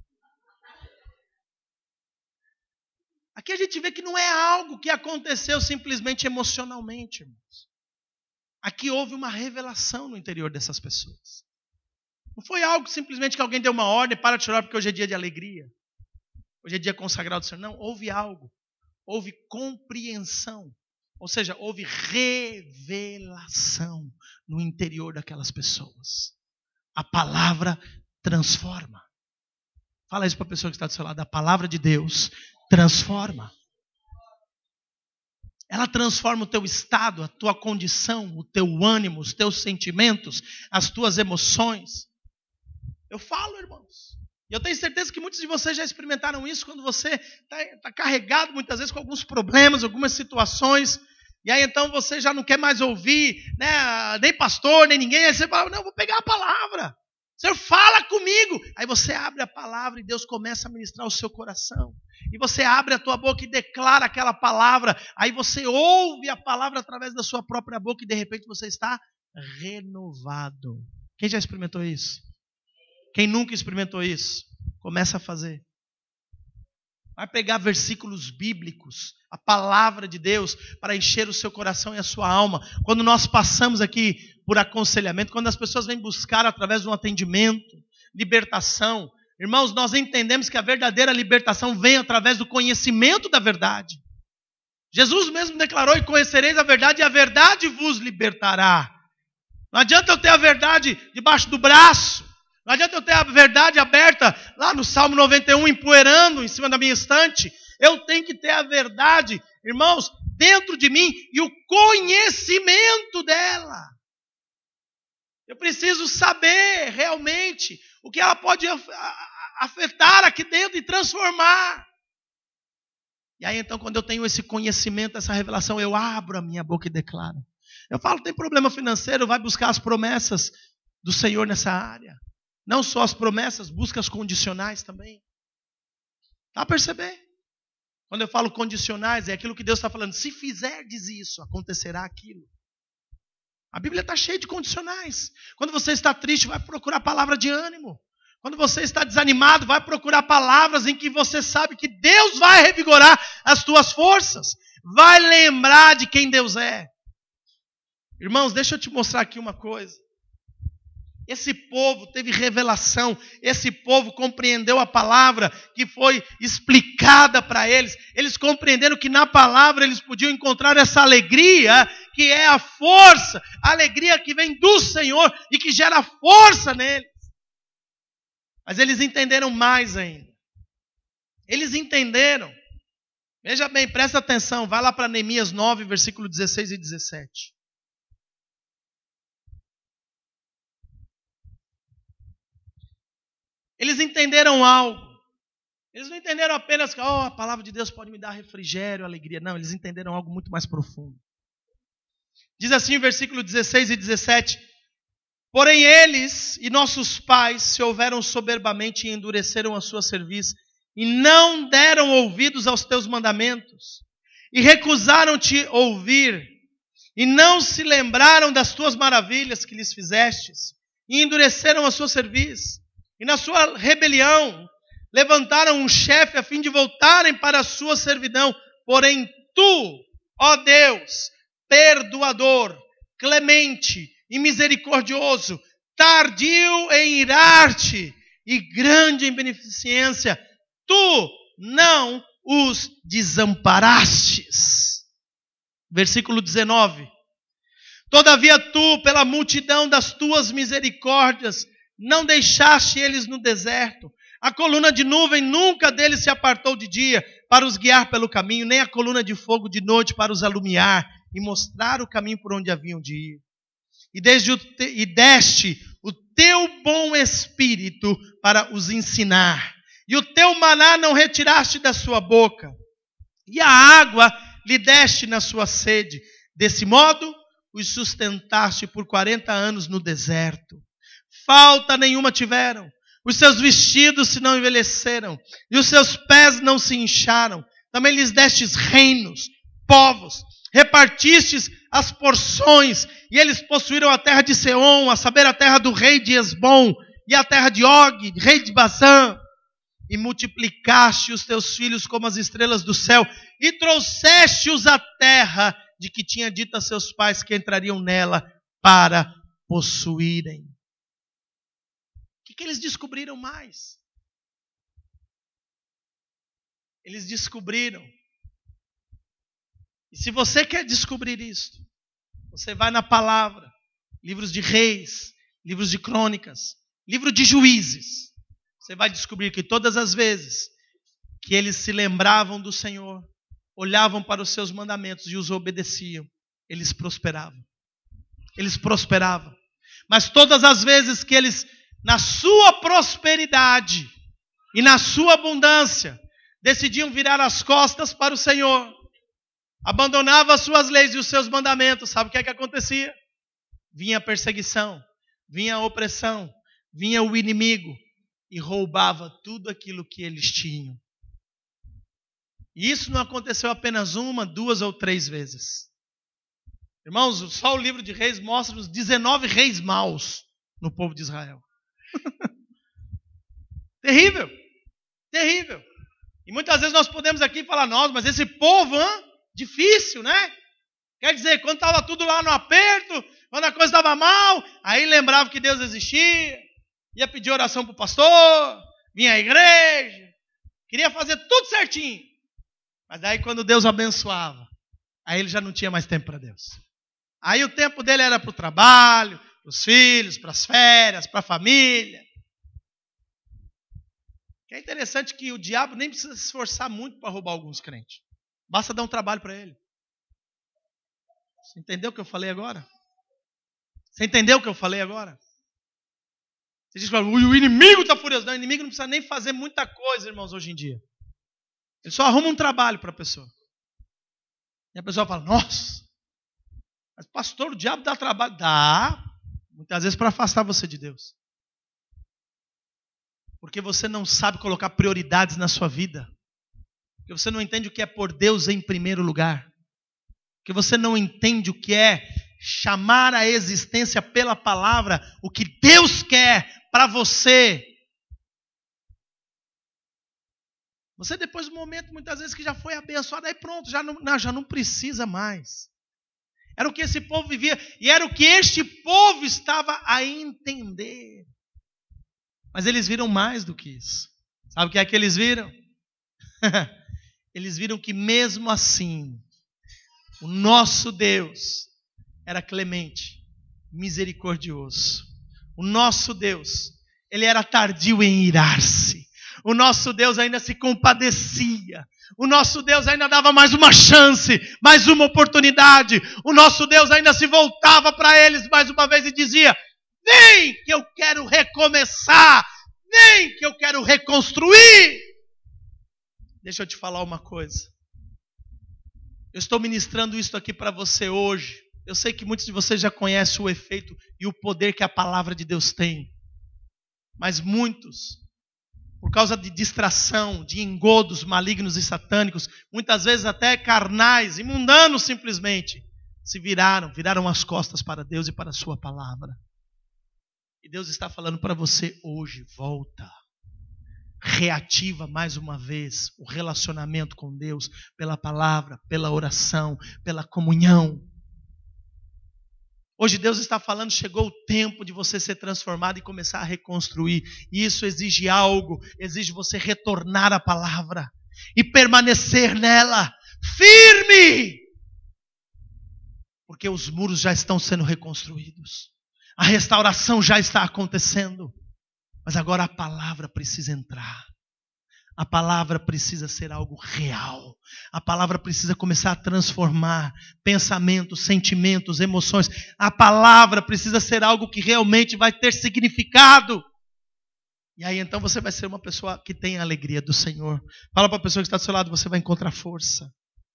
Aqui a gente vê que não é algo que aconteceu simplesmente emocionalmente, irmãos. Aqui houve uma revelação no interior dessas pessoas. Não foi algo simplesmente que alguém deu uma ordem, para de chorar porque hoje é dia de alegria. Hoje é dia consagrado ao Senhor. Não, houve algo. Houve compreensão. Ou seja, houve revelação no interior daquelas pessoas. A palavra transforma. Fala isso para a pessoa que está do seu lado. A palavra de Deus transforma. Ela transforma o teu estado, a tua condição, o teu ânimo, os teus sentimentos, as tuas emoções. Eu falo, irmãos. E eu tenho certeza que muitos de vocês já experimentaram isso quando você está carregado muitas vezes com alguns problemas, algumas situações. E aí então você já não quer mais ouvir, né, nem pastor, nem ninguém. Aí você fala, não, eu vou pegar a palavra. Senhor, fala comigo. Aí você abre a palavra e Deus começa a ministrar o seu coração. E você abre a tua boca e declara aquela palavra. Aí você ouve a palavra através da sua própria boca e de repente você está renovado. Quem já experimentou isso? Quem nunca experimentou isso? Começa a fazer. Vai pegar versículos bíblicos, a palavra de Deus, para encher o seu coração e a sua alma. Quando nós passamos aqui por aconselhamento, quando as pessoas vêm buscar através de um atendimento, libertação, irmãos, nós entendemos que a verdadeira libertação vem através do conhecimento da verdade. Jesus mesmo declarou, e conhecereis a verdade, e a verdade vos libertará. Não adianta eu ter a verdade debaixo do braço. Não adianta eu ter a verdade aberta lá no Salmo 91, empoeirando em cima da minha estante. Eu tenho que ter a verdade, irmãos, dentro de mim e o conhecimento dela. Eu preciso saber realmente o que ela pode afetar aqui dentro e transformar. E aí então, quando eu tenho esse conhecimento, essa revelação, eu abro a minha boca e declaro. Eu falo, tem problema financeiro, vai buscar as promessas do Senhor nessa área. Não só as promessas, busca as condicionais também. Dá para perceber? Quando eu falo condicionais, é aquilo que Deus está falando. Se fizerdes isso, acontecerá aquilo. A Bíblia está cheia de condicionais. Quando você está triste, vai procurar palavra de ânimo. Quando você está desanimado, vai procurar palavras em que você sabe que Deus vai revigorar as tuas forças. Vai lembrar de quem Deus é. Irmãos, deixa eu te mostrar aqui uma coisa. Esse povo teve revelação, esse povo compreendeu a palavra que foi explicada para eles. Eles compreenderam que na palavra eles podiam encontrar essa alegria, que é a força, a alegria que vem do Senhor e que gera força neles. Mas eles entenderam mais ainda. Eles entenderam. Veja bem, presta atenção, vai lá para Neemias 9, versículo 16 e 17. Eles entenderam algo. Eles não entenderam apenas que a palavra de Deus pode me dar refrigério, alegria. Não, eles entenderam algo muito mais profundo. Diz assim o versículo 16 e 17. Porém eles e nossos pais se houveram soberbamente e endureceram a sua cerviz e não deram ouvidos aos teus mandamentos e recusaram-te ouvir e não se lembraram das tuas maravilhas que lhes fizestes e endureceram a sua cerviz. E na sua rebelião, levantaram um chefe a fim de voltarem para a sua servidão. Porém tu, ó Deus, perdoador, clemente e misericordioso, tardio em irar-te e grande em beneficência, tu não os desamparastes. Versículo 19. Todavia tu, pela multidão das tuas misericórdias, não deixaste eles no deserto. A coluna de nuvem nunca deles se apartou de dia para os guiar pelo caminho, nem a coluna de fogo de noite para os alumiar e mostrar o caminho por onde haviam de ir. E deste o teu bom espírito para os ensinar. E o teu maná não retiraste da sua boca. E a água lhe deste na sua sede. Desse modo, os sustentaste por 40 anos no deserto. Falta nenhuma tiveram. Os seus vestidos se não envelheceram. E os seus pés não se incharam. Também lhes destes reinos, povos. Repartistes as porções. E eles possuíram a terra de Seom, a saber, a terra do rei de Esbom. E a terra de Og, rei de Basã. E multiplicaste os teus filhos como as estrelas do céu. E trouxeste-os à terra de que tinha dito a seus pais que entrariam nela para possuírem. O que eles descobriram mais? Eles descobriram. E se você quer descobrir isso, você vai na palavra, livros de reis, livros de crônicas, livro de juízes. Você vai descobrir que todas as vezes que eles se lembravam do Senhor, olhavam para os seus mandamentos e os obedeciam, eles prosperavam. Eles prosperavam. Mas todas as vezes que eles, na sua prosperidade e na sua abundância, decidiam virar as costas para o Senhor, abandonavam as suas leis e os seus mandamentos, sabe o que é que acontecia? Vinha a perseguição, vinha a opressão, vinha o inimigo e roubava tudo aquilo que eles tinham. E isso não aconteceu apenas uma, duas ou três vezes. Irmãos, só o livro de Reis mostra os 19 reis maus no povo de Israel. Terrível, terrível. E muitas vezes nós podemos aqui falar, nossa, mas esse povo, difícil, né? Quer dizer, quando estava tudo lá no aperto, quando a coisa estava mal, aí lembrava que Deus existia, ia pedir oração para o pastor, vinha à igreja, queria fazer tudo certinho. Mas aí quando Deus abençoava, aí ele já não tinha mais tempo para Deus. Aí o tempo dele era para o trabalho, para os filhos, para as férias, para a família. É interessante que o diabo nem precisa se esforçar muito para roubar alguns crentes. Basta dar um trabalho para ele. Você entendeu o que eu falei agora? Você entendeu o que eu falei agora? Você diz que o inimigo está furioso. Não, o inimigo não precisa nem fazer muita coisa, irmãos, hoje em dia. Ele só arruma um trabalho para a pessoa. E a pessoa fala, nossa, mas pastor, o diabo dá trabalho. Dá, muitas vezes para afastar você de Deus. Porque você não sabe colocar prioridades na sua vida. Porque você não entende o que é pôr Deus em primeiro lugar. Porque você não entende o que é chamar a existência pela palavra, o que Deus quer para você. Você depois do momento, muitas vezes que já foi abençoado, aí pronto, já não precisa mais. Era o que esse povo vivia, e era o que este povo estava a entender. Mas eles viram mais do que isso. Sabe o que é que eles viram? Eles viram que mesmo assim, o nosso Deus era clemente, misericordioso. O nosso Deus, ele era tardio em irar-se. O nosso Deus ainda se compadecia. O nosso Deus ainda dava mais uma chance, mais uma oportunidade. O nosso Deus ainda se voltava para eles mais uma vez e dizia, vem que eu quero recomeçar, vem que eu quero reconstruir. Deixa eu te falar uma coisa. Eu estou ministrando isso aqui para você hoje. Eu sei que muitos de vocês já conhecem o efeito e o poder que a palavra de Deus tem. Mas muitos, por causa de distração, de engodos malignos e satânicos, muitas vezes até carnais e mundanos simplesmente, se viraram as costas para Deus e para a sua palavra. E Deus está falando para você hoje, volta. Reativa mais uma vez o relacionamento com Deus pela palavra, pela oração, pela comunhão. Hoje Deus está falando, chegou o tempo de você ser transformado e começar a reconstruir. E isso exige algo, exige você retornar à palavra. e permanecer nela, firme. Porque os muros já estão sendo reconstruídos. A restauração já está acontecendo. Mas agora a palavra precisa entrar. A palavra precisa ser algo real. A palavra precisa começar a transformar pensamentos, sentimentos, emoções. A palavra precisa ser algo que realmente vai ter significado. E aí então você vai ser uma pessoa que tem a alegria do Senhor. Fala para a pessoa que está do seu lado, você vai encontrar força.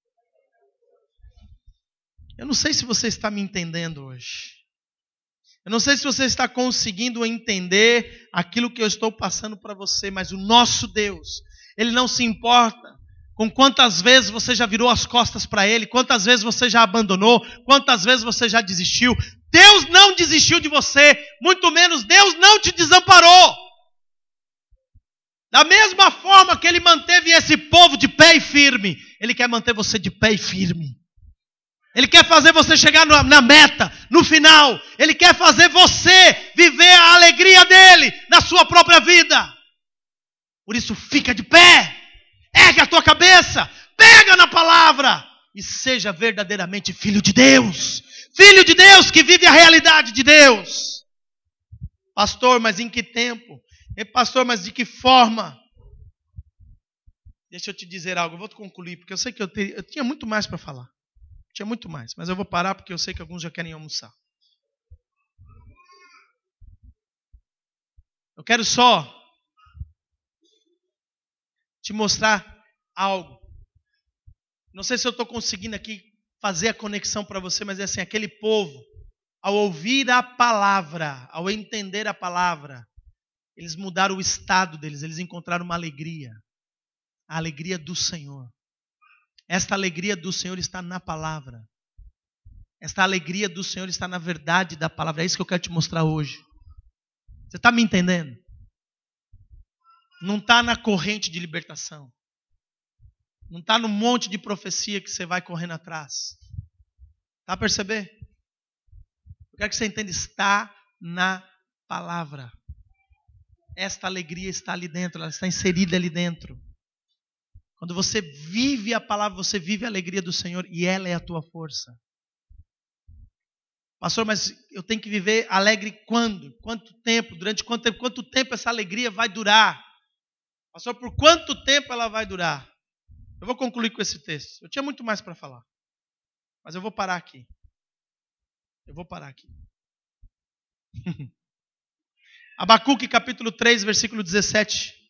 Eu não sei se você está me entendendo hoje. Eu não sei se você está conseguindo entender aquilo que eu estou passando para você, mas o nosso Deus, Ele não se importa com quantas vezes você já virou as costas para Ele, quantas vezes você já abandonou, quantas vezes você já desistiu. Deus não desistiu de você, muito menos Deus não te desamparou. Da mesma forma que Ele manteve esse povo de pé e firme, Ele quer manter você de pé e firme. Ele quer fazer você chegar na meta, no final. Ele quer fazer você viver a alegria dele na sua própria vida. Por isso, fica de pé. Ergue a tua cabeça. Pega na palavra. E seja verdadeiramente filho de Deus. Filho de Deus que vive a realidade de Deus. Pastor, mas em que tempo? Pastor, mas de que forma? Deixa eu te dizer algo. Eu vou concluir, porque eu sei que eu tinha muito mais para falar. Tinha muito mais, mas eu vou parar porque eu sei que alguns já querem almoçar. Eu quero só te mostrar algo. Não sei se eu estou conseguindo aqui fazer a conexão para você, mas é assim, aquele povo, ao ouvir a palavra, ao entender a palavra, eles mudaram o estado deles, eles encontraram uma alegria. A alegria do Senhor. Esta alegria do Senhor está na palavra. Esta alegria do Senhor está na verdade da palavra. É isso que eu quero te mostrar hoje. Você está me entendendo? Não está na corrente de libertação. Não está no monte de profecia que você vai correndo atrás. Está a perceber? Eu quero que você entenda. Está na palavra. Esta alegria está ali dentro. Ela está inserida ali dentro. Quando você vive a palavra, você vive a alegria do Senhor e ela é a tua força. Pastor, mas eu tenho que viver alegre quando? Quanto tempo? Durante quanto tempo? Quanto tempo essa alegria vai durar? Pastor, por quanto tempo ela vai durar? Eu vou concluir com esse texto. Eu tinha muito mais para falar, mas eu vou parar aqui. Abacuque capítulo 3, versículo 17.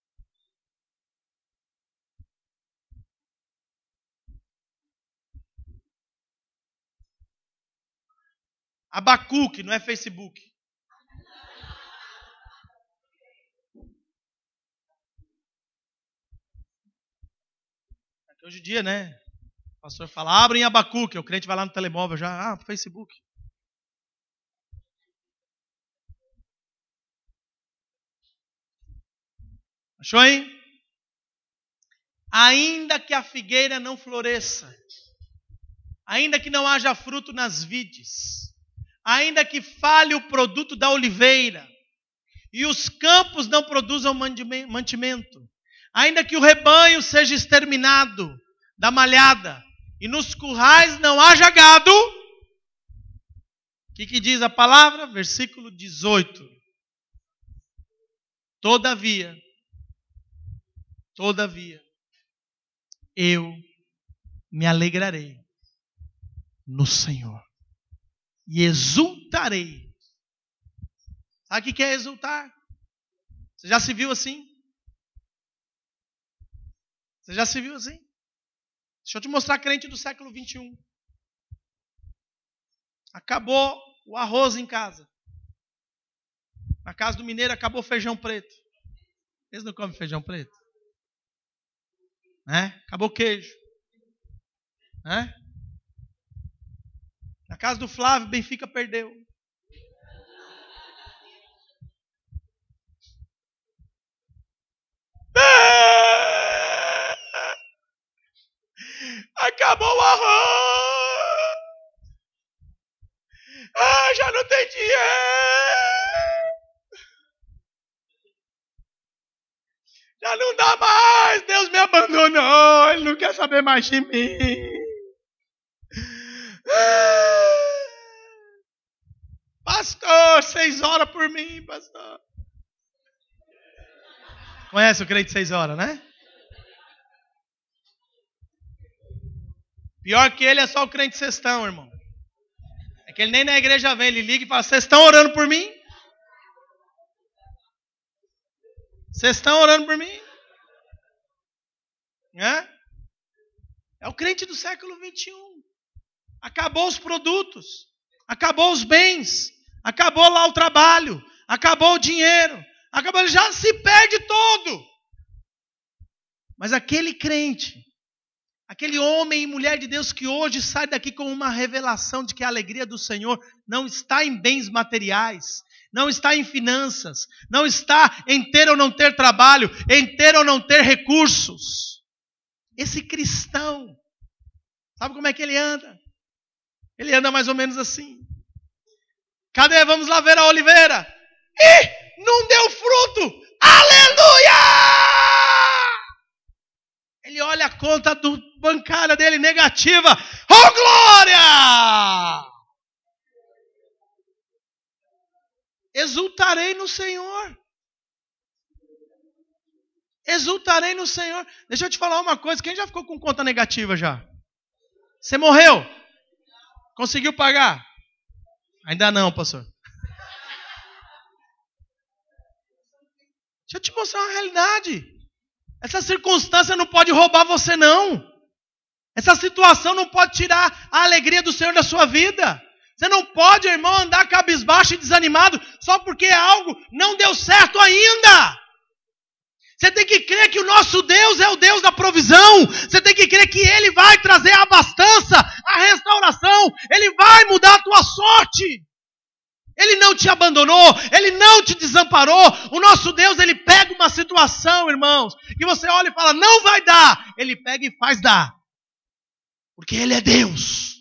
Abacuque, não é Facebook. Hoje em dia, né? O pastor fala, abre em Abacuque. O crente vai lá no telemóvel já, Facebook. Achou, hein? Ainda que a figueira não floresça, ainda que não haja fruto nas vides, ainda que falhe o produto da oliveira, e os campos não produzam mantimento, ainda que o rebanho seja exterminado da malhada, e nos currais não haja gado, o que diz a palavra? Versículo 18. Todavia, eu me alegrarei no Senhor e exultarei. Sabe o que é exultar? Você já se viu assim? Deixa eu te mostrar crente do século 21. Acabou o arroz em casa. Na casa do mineiro acabou o feijão preto. Eles não comem feijão preto? Né? Acabou o queijo. Né? Na casa do Flávio, Benfica perdeu. Acabou o arroz. Já não tem dinheiro. Já não dá mais. Deus me abandonou. saber mais de mim. Pastor, 6 horas por mim, pastor. Conhece o crente 6 horas, né? Pior que ele é só o crente sextão, irmão. É que ele nem na igreja vem, ele liga e fala, vocês estão orando por mim? Vocês estão orando por mim? É o crente do século 21. Acabou os produtos, acabou os bens, acabou lá o trabalho, acabou o dinheiro, acabou, ele já se perde todo. Mas aquele crente, aquele homem e mulher de Deus que hoje sai daqui com uma revelação de que a alegria do Senhor não está em bens materiais, não está em finanças, não está em ter ou não ter trabalho, em ter ou não ter recursos. Esse cristão, sabe como é que ele anda? Ele anda mais ou menos assim. Cadê? Vamos lá ver a oliveira. Ih, não deu fruto. Aleluia! Ele olha a conta bancária dele negativa. Oh, glória! Exultarei no Senhor. Exultarei no Senhor. Deixa eu te falar uma coisa. Quem já ficou com conta negativa já? Você morreu? Conseguiu pagar? Ainda não, pastor. Deixa eu te mostrar uma realidade. Essa circunstância não pode roubar você, não. Essa situação não pode tirar a alegria do Senhor da sua vida. Você não pode, irmão, andar cabisbaixo e desanimado só porque algo não deu certo ainda. Você tem que crer que o nosso Deus é o Deus da provisão. Você tem que crer que Ele vai trazer a abastança, a restauração. Ele vai mudar a tua sorte. Ele não te abandonou, Ele não te desamparou. O nosso Deus, Ele pega uma situação, irmãos, que você olha e fala, não vai dar. Ele pega e faz dar. Porque Ele é Deus.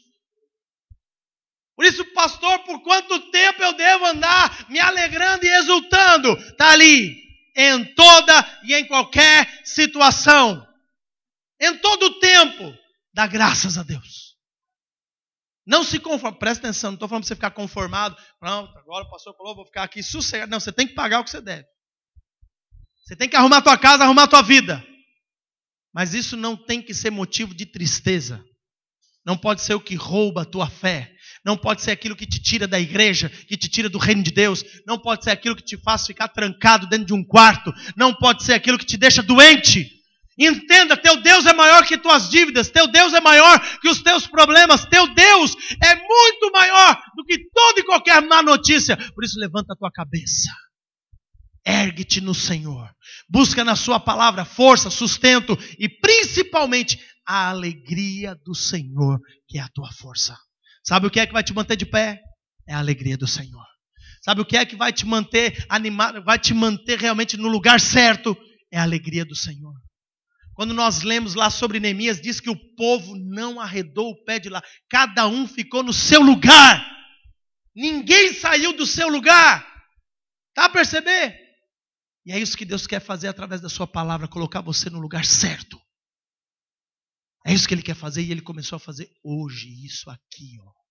Por isso, pastor, por quanto tempo eu devo andar me alegrando e exultando? Está ali, em toda e em qualquer situação. Em todo o tempo, dá graças a Deus. Não se conforme, presta atenção, não estou falando para você ficar conformado. Pronto, agora o pastor falou, vou ficar aqui sossegado. Não, você tem que pagar o que você deve. Você tem que arrumar a tua casa, arrumar a tua vida. Mas isso não tem que ser motivo de tristeza. Não pode ser o que rouba a tua fé. Não pode ser aquilo que te tira da igreja, que te tira do reino de Deus. Não pode ser aquilo que te faz ficar trancado dentro de um quarto. Não pode ser aquilo que te deixa doente. Entenda, teu Deus é maior que tuas dívidas. Teu Deus é maior que os teus problemas. Teu Deus é muito maior do que toda e qualquer má notícia. Por isso levanta a tua cabeça. Ergue-te no Senhor. Busca na sua palavra força, sustento e principalmente a alegria do Senhor, que é a tua força. Sabe o que é que vai te manter de pé? É a alegria do Senhor. Sabe o que é que vai te manter animado, vai te manter realmente no lugar certo? É a alegria do Senhor. Quando nós lemos lá sobre Neemias, diz que o povo não arredou o pé de lá. Cada um ficou no seu lugar. Ninguém saiu do seu lugar. Tá a perceber? E é isso que Deus quer fazer através da sua palavra, colocar você no lugar certo. É isso que Ele quer fazer e Ele começou a fazer hoje isso aqui, ó.